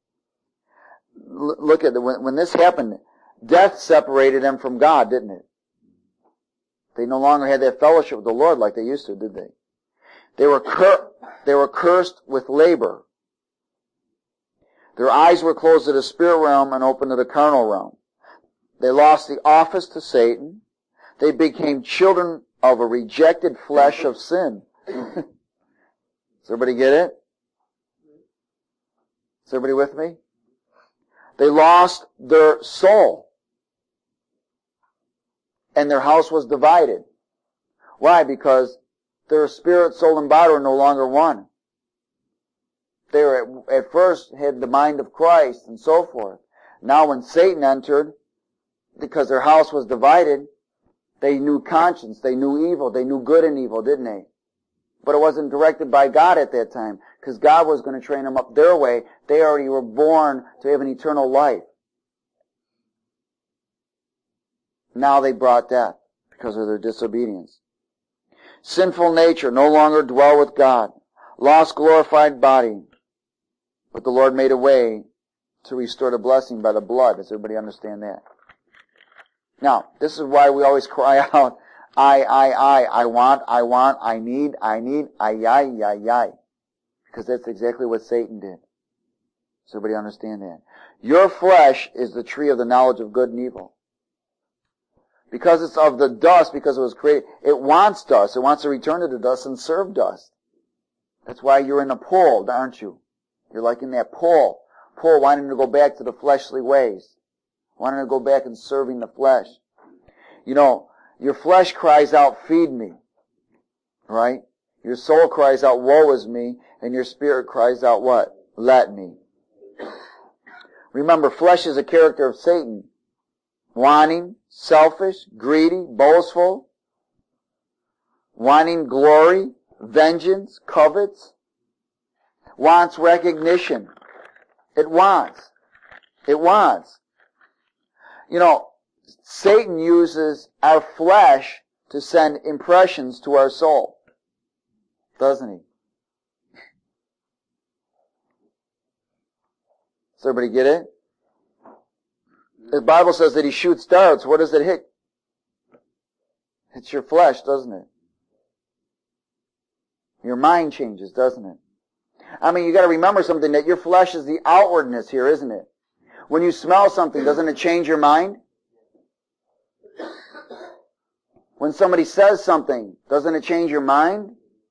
Look at when this happened, death separated them from God, didn't it? They no longer had that fellowship with the Lord like they used to, did they? They were cursed with labor. Their eyes were closed to the spirit realm and open to the carnal realm. They lost the office to Satan. They became children of a rejected flesh of sin. Does everybody get it? Is everybody with me? They lost their soul. And their house was divided. Why? Because their spirit, soul, and body were no longer one. They were at first had the mind of Christ and so forth. Now when Satan entered, because their house was divided, they knew conscience, they knew evil, they knew good and evil, didn't they? But it wasn't directed by God at that time, because God was going to train them up their way. They already were born to have an eternal life. Now they brought death because of their disobedience. Sinful nature no longer dwell with God. Lost glorified body. But the Lord made a way to restore the blessing by the blood. Does everybody understand that? Now, this is why we always cry out, I want, I need, I. Because that's exactly what Satan did. Does everybody understand that? Your flesh is the tree of the knowledge of good and evil. Because it's of the dust, because it was created, it wants dust. It wants to return to the dust and serve dust. That's why you're in a pull, aren't you? You're like in that pull wanting to go back to the fleshly ways. Wanting to go back and serving the flesh. You know, your flesh cries out, feed me. Right? Your soul cries out, woe is me. And your spirit cries out what? Let me. Remember, flesh is a character of Satan. Wanting, selfish, greedy, boastful. Wanting glory, vengeance, covets. Wants recognition. It wants. It wants. You know, Satan uses our flesh to send impressions to our soul. Doesn't he? Does everybody get it? The Bible says that he shoots darts. What does it hit? It's your flesh, doesn't it? Your mind changes, doesn't it? I mean, you got to remember something, that your flesh is the outwardness here, isn't it? When you smell something, doesn't it change your mind? When somebody says something, doesn't it change your mind?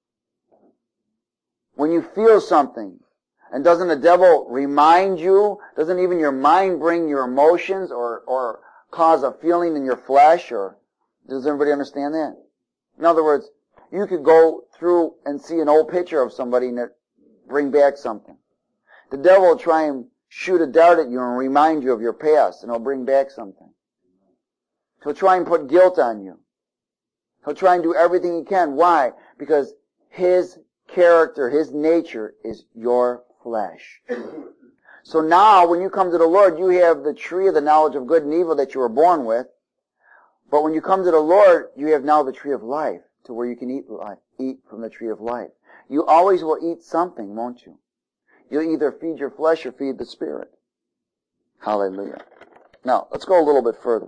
When you feel something, and doesn't the devil remind you? Doesn't even your mind bring your emotions or cause a feeling in your flesh? Or does everybody understand that? In other words, you could go through and see an old picture of somebody and it bring back something. The devil will try and shoot a dart at you and remind you of your past, and he'll bring back something. He'll try and put guilt on you. He'll try and do everything he can. Why? Because his character, his nature is your flesh. So now, when you come to the Lord, you have the tree of the knowledge of good and evil that you were born with. But when you come to the Lord, you have now the tree of life, to where you can eat from the tree of life. You always will eat something, won't you? You'll either feed your flesh or feed the Spirit. Hallelujah. Now, let's go a little bit further.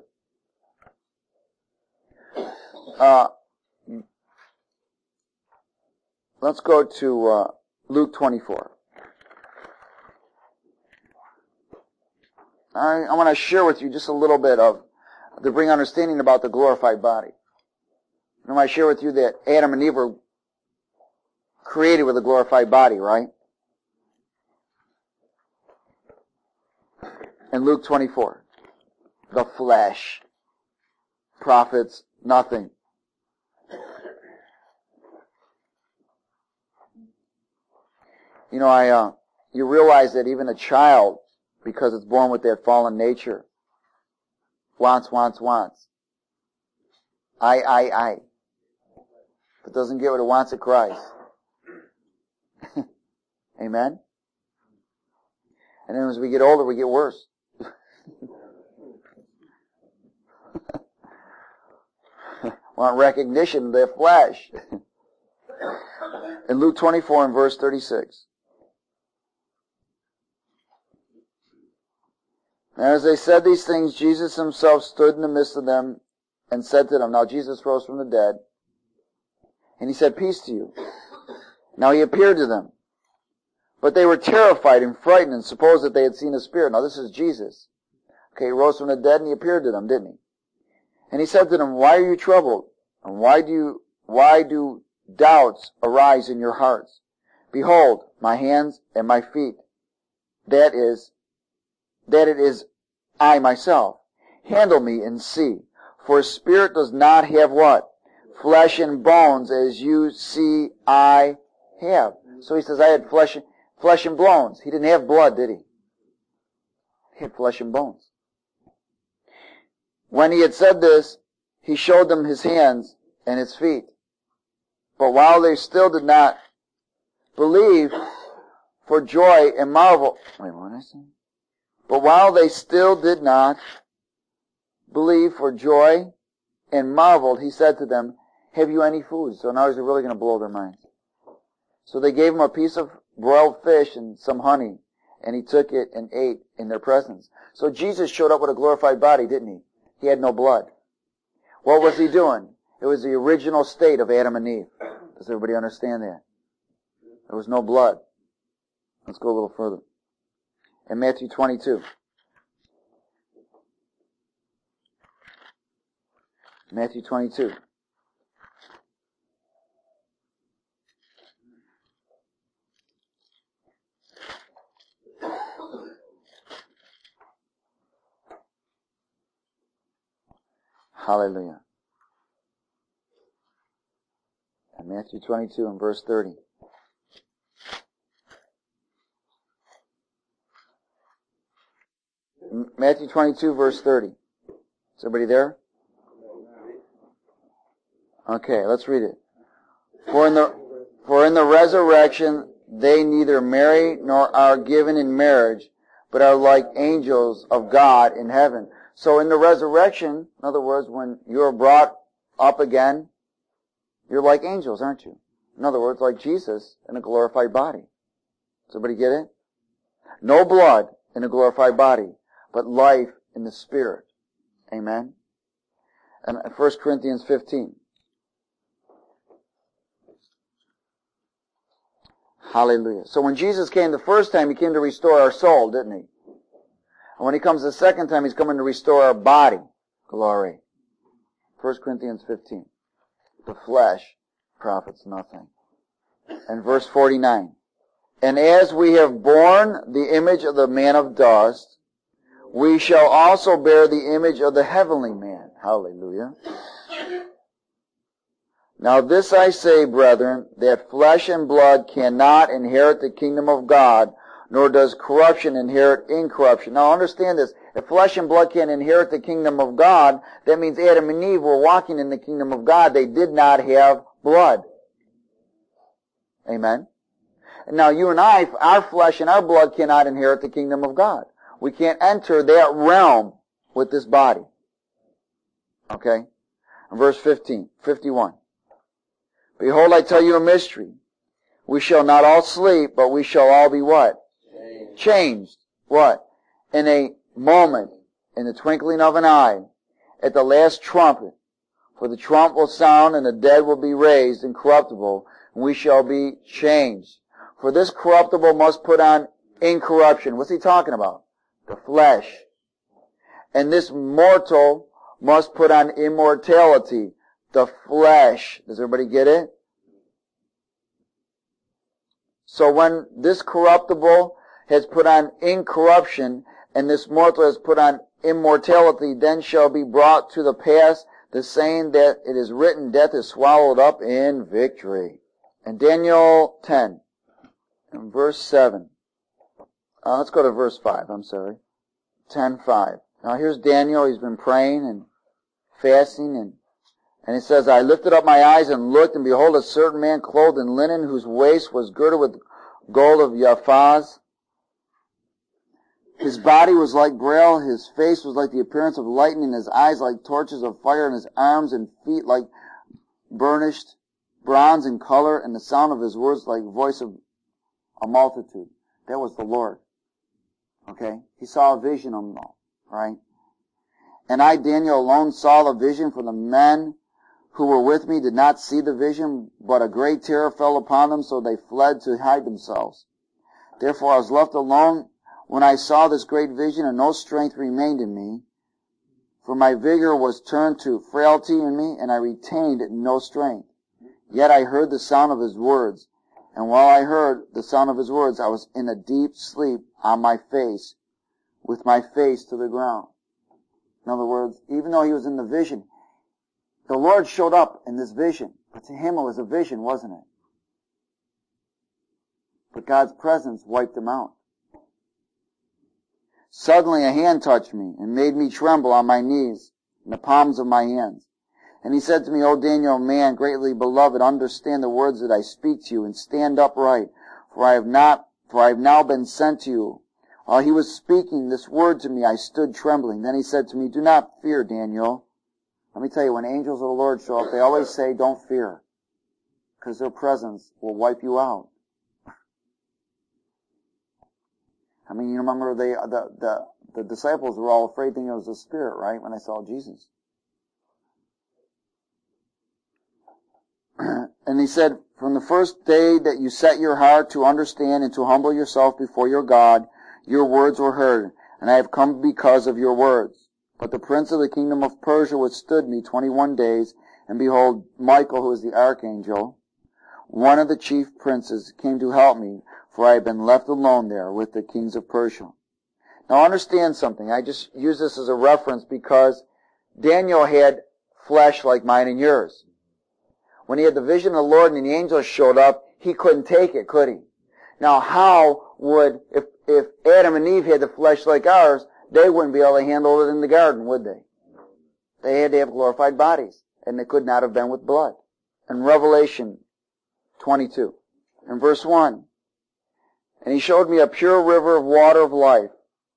Let's go to Luke 24. I want to share with you just a little bit to bring understanding about the glorified body. I want to share with you that Adam and Eve were created with a glorified body, right? In Luke 24, the flesh profits nothing. You know, you realize that even a child, because it's born with that fallen nature, wants. I. If it doesn't get what it wants, it cries. Amen? And then as we get older, we get worse. Want recognition of their flesh. In Luke 24 and verse 36. And as they said these things, Jesus himself stood in the midst of them and said to them, now Jesus rose from the dead, and he said, peace to you. Now he appeared to them. But they were terrified and frightened and supposed that they had seen a spirit. Now this is Jesus. Okay, he rose from the dead and he appeared to them, didn't he? And he said to them, why are you troubled? And why do doubts arise in your hearts? Behold, my hands and my feet. That it is I myself. Handle me and see. For a spirit does not have what? Flesh and bones, as you see I have. So he says, I had flesh and bones. He didn't have blood, did he? He had flesh and bones. When he had said this, he showed them his hands and his feet. But while they still did not believe for joy and marvel, But while they still did not believe for joy and marveled, he said to them, have you any food? So now he's really going to blow their minds. So they gave him a piece of broiled fish and some honey, and he took it and ate in their presence. So Jesus showed up with a glorified body, didn't he? He had no blood. What was he doing? It was the original state of Adam and Eve. Does everybody understand that? There was no blood. Let's go a little further. In Matthew 22. Matthew 22. Hallelujah. And Matthew 22 and verse 30. Matthew 22 verse 30. Is everybody there? Okay, let's read it. For in the resurrection they neither marry nor are given in marriage, but are like angels of God in heaven. So in the resurrection, in other words, when you're brought up again, you're like angels, aren't you? In other words, like Jesus in a glorified body. Does everybody get it? No blood in a glorified body, but life in the Spirit. Amen? And 1 Corinthians 15. Hallelujah. So when Jesus came the first time, he came to restore our soul, didn't he? And when he comes the second time, he's coming to restore our body. Glory. 1 Corinthians 15. The flesh profits nothing. And verse 49. And as we have borne the image of the man of dust, we shall also bear the image of the heavenly man. Hallelujah. Now this I say, brethren, that flesh and blood cannot inherit the kingdom of God, nor does corruption inherit incorruption. Now understand this. If flesh and blood can't inherit the kingdom of God, that means Adam and Eve were walking in the kingdom of God. They did not have blood. Amen? And now you and I, our flesh and our blood cannot inherit the kingdom of God. We can't enter that realm with this body. Okay? Verse 51. Behold, I tell you a mystery. We shall not all sleep, but we shall all be what? Changed. What? In a moment, in the twinkling of an eye, at the last trumpet. For the trump will sound, and the dead will be raised incorruptible, and we shall be changed. For this corruptible must put on incorruption. What's he talking about? The flesh. And this mortal must put on immortality. The flesh. Does everybody get it? So when this corruptible has put on incorruption, and this mortal has put on immortality, then shall be brought to the pass the saying that it is written, death is swallowed up in victory. And Daniel 10, and verse 7. Let's go to verse 5, 10:5. Now here's Daniel. He's been praying and fasting, and it says, I lifted up my eyes and looked, and behold, a certain man clothed in linen, whose waist was girded with gold of Uphaz. His body was like braille, his face was like the appearance of lightning, his eyes like torches of fire, and his arms and feet like burnished bronze in color, and the sound of his words like the voice of a multitude. That was the Lord. Okay? He saw a vision of them all, right? And I, Daniel, alone saw the vision, for the men who were with me did not see the vision, but a great terror fell upon them, so they fled to hide themselves. Therefore I was left alone when I saw this great vision, and no strength remained in me, for my vigor was turned to frailty in me, and I retained no strength. Yet I heard the sound of his words, and while I heard the sound of his words, I was in a deep sleep on my face, with my face to the ground. In other words, even though he was in the vision, the Lord showed up in this vision, but to him it was a vision, wasn't it? But God's presence wiped him out. Suddenly a hand touched me and made me tremble on my knees in the palms of my hands. And he said to me, O Daniel, man greatly beloved, understand the words that I speak to you, and stand upright, for I have now been sent to you. While he was speaking this word to me, I stood trembling. Then he said to me, do not fear, Daniel. Let me tell you, when angels of the Lord show up, they always say, don't fear, because their presence will wipe you out. I mean, you remember the disciples were all afraid, thinking it was a spirit, right, when they saw Jesus. And he said, from the first day that you set your heart to understand and to humble yourself before your God, your words were heard, and I have come because of your words. But the prince of the kingdom of Persia withstood me 21 days, and behold, Michael, who is the archangel, one of the chief princes, came to help me, for I had been left alone there with the kings of Persia. Now understand something. I just use this as a reference because Daniel had flesh like mine and yours. When he had the vision of the Lord and the angels showed up, he couldn't take it, could he? Now how would, if Adam and Eve had the flesh like ours, they wouldn't be able to handle it in the garden, would they? They had to have glorified bodies, and they could not have been with blood. In Revelation 22, in verse 1, and he showed me a pure river of water of life,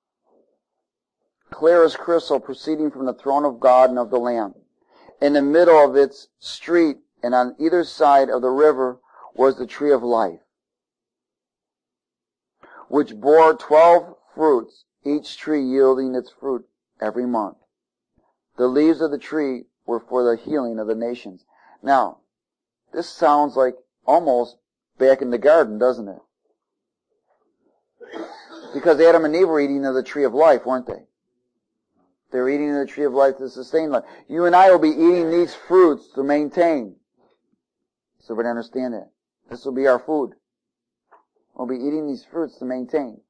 clear as crystal, proceeding from the throne of God and of the Lamb. In the middle of its street and on either side of the river was the tree of life, which bore 12 fruits, each tree yielding its fruit every month. The leaves of the tree were for the healing of the nations. Now, this sounds like almost back in the garden, doesn't it? Because Adam and Eve were eating of the tree of life, weren't they? They were eating of the tree of life to sustain life. You and I will be eating these fruits to maintain. So we understand that. This will be our food. We'll be eating these fruits to maintain.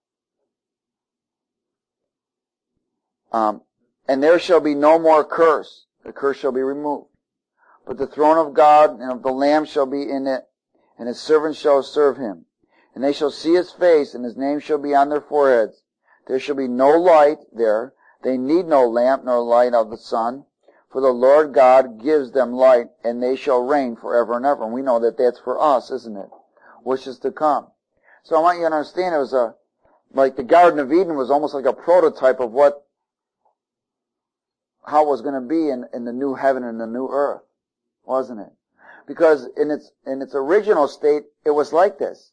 And there shall be no more curse. The curse shall be removed. But the throne of God and of the Lamb shall be in it, and his servants shall serve him. And they shall see his face, and his name shall be on their foreheads. There shall be no light there. They need no lamp nor light of the sun. For the Lord God gives them light, and they shall reign forever and ever. And we know that that's for us, isn't it? Which is to come. So I want you to understand it was like the Garden of Eden was almost like a prototype of how it was going to be in the new heaven and the new earth, wasn't it? Because in its original state, it was like this.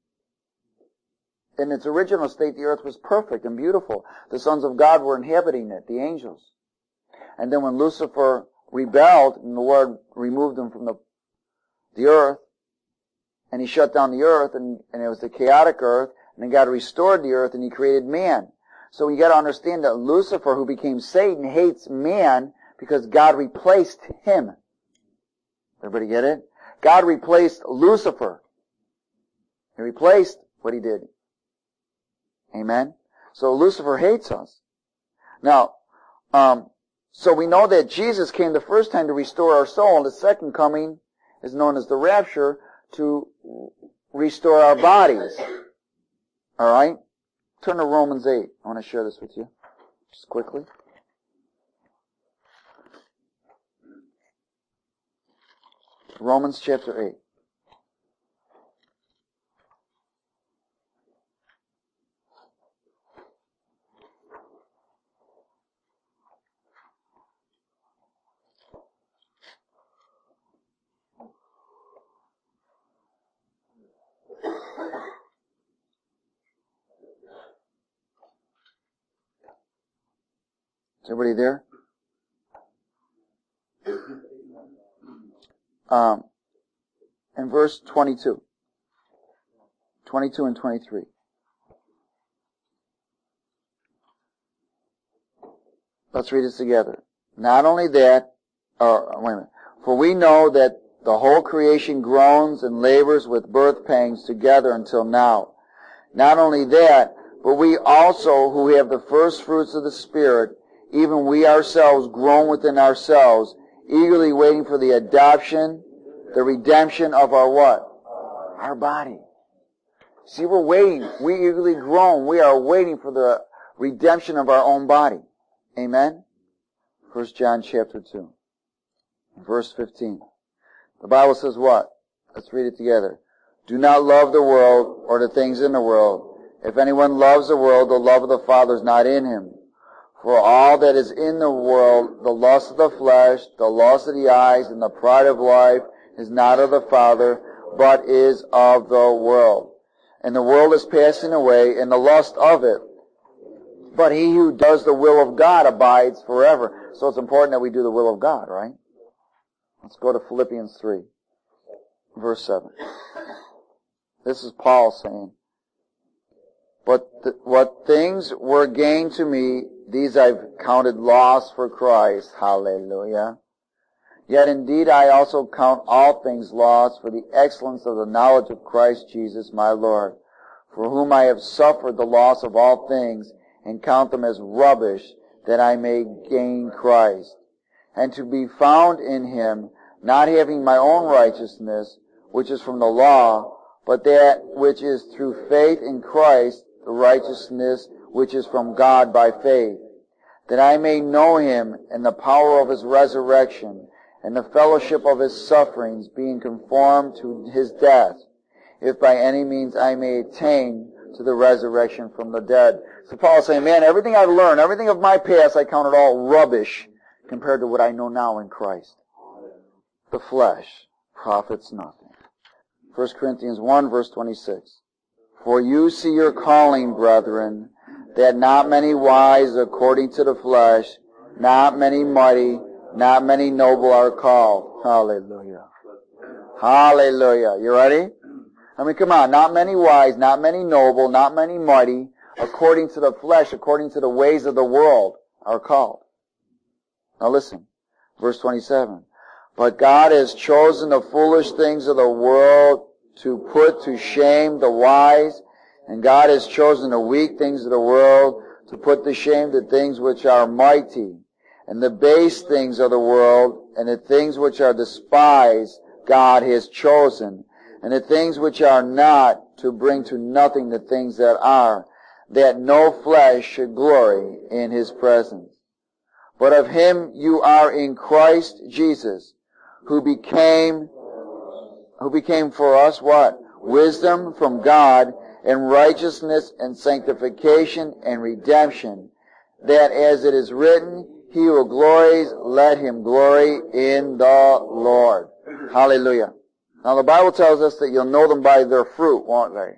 In its original state, the earth was perfect and beautiful. The sons of God were inhabiting it, the angels. And then when Lucifer rebelled and the Lord removed him from the earth, and he shut down the earth, and it was the chaotic earth, and then God restored the earth and he created man. So you got to understand that Lucifer, who became Satan, hates man because God replaced him. Everybody get it? God replaced Lucifer. He replaced what he did. Amen? So Lucifer hates us. Now, so we know that Jesus came the first time to restore our soul, and the second coming is known as the rapture, to restore our bodies. Alright? Turn to Romans 8. I want to share this with you, just quickly. Romans chapter 8. Is everybody there? In verse 22 and 23. Let's read this together. Not only that, wait a minute. For we know that the whole creation groans and labors with birth pangs together until now. Not only that, but we also who have the first fruits of the Spirit, even we ourselves groan within ourselves, eagerly waiting for the adoption, the redemption of our what? Our body. See, we're waiting. We eagerly groan. We are waiting for the redemption of our own body. Amen? 1 John chapter 2, verse 15. The Bible says what? Let's read it together. Do not love the world or the things in the world. If anyone loves the world, the love of the Father is not in him. For all that is in the world, the lust of the flesh, the lust of the eyes, and the pride of life, is not of the Father, but is of the world. And the world is passing away, and the lust of it. But he who does the will of God abides forever. So it's important that we do the will of God, right? Let's go to Philippians 3, verse 7. This is Paul saying, But what things were gained to me, these I've counted loss for Christ. Hallelujah. Yet indeed I also count all things loss for the excellence of the knowledge of Christ Jesus my Lord, for whom I have suffered the loss of all things, and count them as rubbish, that I may gain Christ, and to be found in him, not having my own righteousness, which is from the law, but that which is through faith in Christ, the righteousness which is from God by faith, that I may know him and the power of his resurrection, and the fellowship of his sufferings, being conformed to his death, if by any means I may attain to the resurrection from the dead. So Paul is saying, man, everything I've learned, everything of my past, I count it all rubbish compared to what I know now in Christ. The flesh profits nothing. 1 Corinthians 1, verse 26. For you see your calling, brethren, that not many wise according to the flesh, not many mighty, not many noble are called. Hallelujah. Hallelujah. You ready? I mean, come on. Not many wise, not many noble, not many mighty, according to the flesh, according to the ways of the world, are called. Now listen. Verse 27. But God has chosen the foolish things of the world to put to shame the wise, and God has chosen the weak things of the world to put to shame the things which are mighty, and the base things of the world, and the things which are despised God has chosen, and the things which are not, to bring to nothing the things that are, that no flesh should glory in his presence. But of him you are in Christ Jesus, who became for us what? Wisdom from God, and righteousness and sanctification and redemption, that as it is written, he who glories, let him glory in the Lord. Hallelujah. Now the Bible tells us that you'll know them by their fruit, won't they?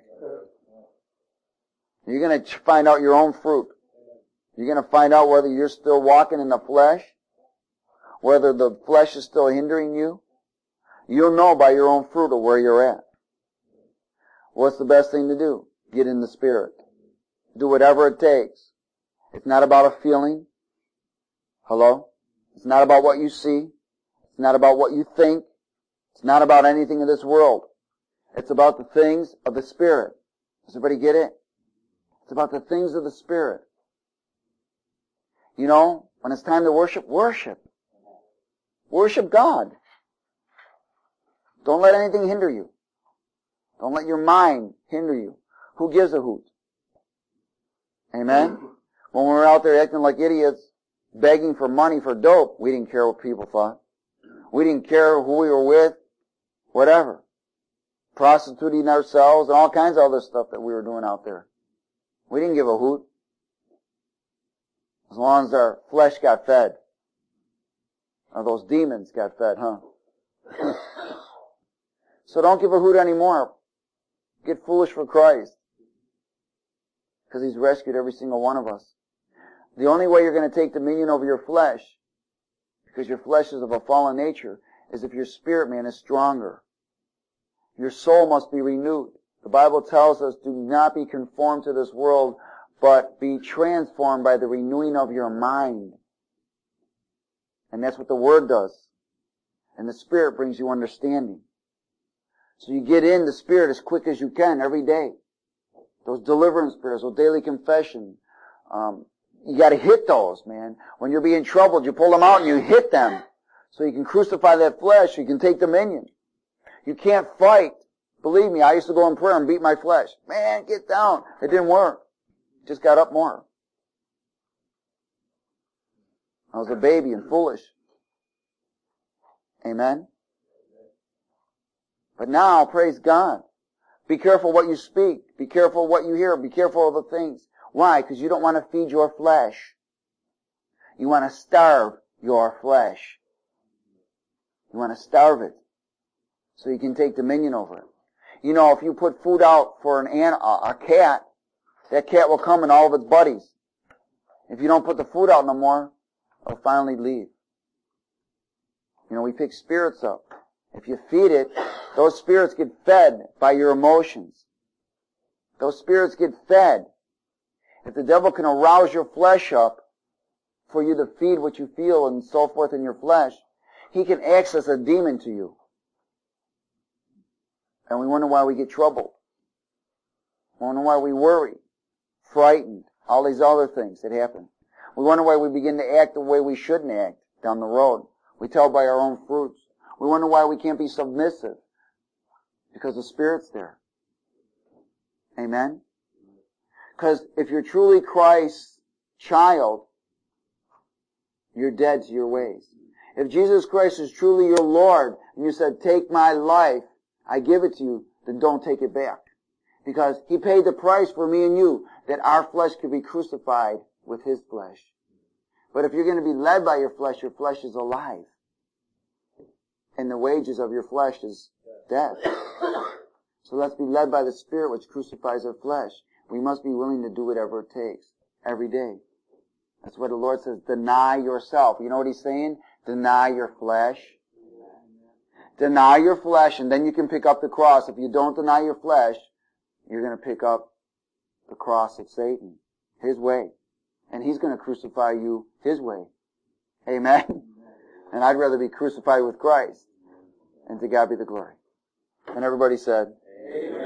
You're going to find out your own fruit. You're going to find out whether you're still walking in the flesh, whether the flesh is still hindering you. You'll know by your own fruit of where you're at. What's the best thing to do? Get in the Spirit. Do whatever it takes. It's not about a feeling. Hello? It's not about what you see. It's not about what you think. It's not about anything in this world. It's about the things of the Spirit. Does everybody get it? It's about the things of the Spirit. You know, when it's time to worship, worship. Worship God. Don't let anything hinder you. Don't let your mind hinder you. Who gives a hoot? Amen? When we were out there acting like idiots, begging for money for dope, we didn't care what people thought. We didn't care who we were with. whatever. Prostituting ourselves and all kinds of other stuff that we were doing out there. We didn't give a hoot. As long as our flesh got fed. Or those demons got fed, huh? So don't give a hoot anymore. Get foolish for Christ. Because He's rescued every single one of us. The only way you're going to take dominion over your flesh, because your flesh is of a fallen nature, is if your spirit man is stronger. Your soul must be renewed. The Bible tells us, do not be conformed to this world, but be transformed by the renewing of your mind. And that's what the Word does. And the Spirit brings you understanding. So you get in the Spirit as quick as you can every day. Those deliverance prayers, those daily confession. You gotta hit those, man. When you're being troubled, you pull them out and you hit them. So you can crucify that flesh, you can take dominion. You can't fight. Believe me, I used to go in prayer and beat my flesh. Man, get down. It didn't work. Just got up more. I was a baby and foolish. Amen? But now, praise God. Be careful what you speak. Be careful what you hear. Be careful of the things. Why? Because you don't want to feed your flesh. You want to starve your flesh. You want to starve it so you can take dominion over it. You know, if you put food out for a cat, that cat will come and all of its buddies. If you don't put the food out no more, it'll finally leave. You know, we pick spirits up. If you feed it, those spirits get fed by your emotions. Those spirits get fed. If the devil can arouse your flesh up for you to feed what you feel and so forth in your flesh, he can access a demon to you. And we wonder why we get troubled. We wonder why we worry, frightened, all these other things that happen. We wonder why we begin to act the way we shouldn't act down the road. We tell by our own fruits. We wonder why we can't be submissive. Because the Spirit's there. Amen? Because if you're truly Christ's child, you're dead to your ways. If Jesus Christ is truly your Lord, and you said, take my life, I give it to you, then don't take it back. Because He paid the price for me and you, that our flesh could be crucified with His flesh. But if you're going to be led by your flesh is alive. And the wages of your flesh is death. So let's be led by the Spirit which crucifies our flesh. We must be willing to do whatever it takes every day. That's what the Lord says, deny yourself. You know what He's saying? Deny your flesh. Deny your flesh, and then you can pick up the cross. If you don't deny your flesh, you're going to pick up the cross of Satan, his way. And he's going to crucify you his way. Amen? And I'd rather be crucified with Christ. And to God be the glory. And everybody said, Amen.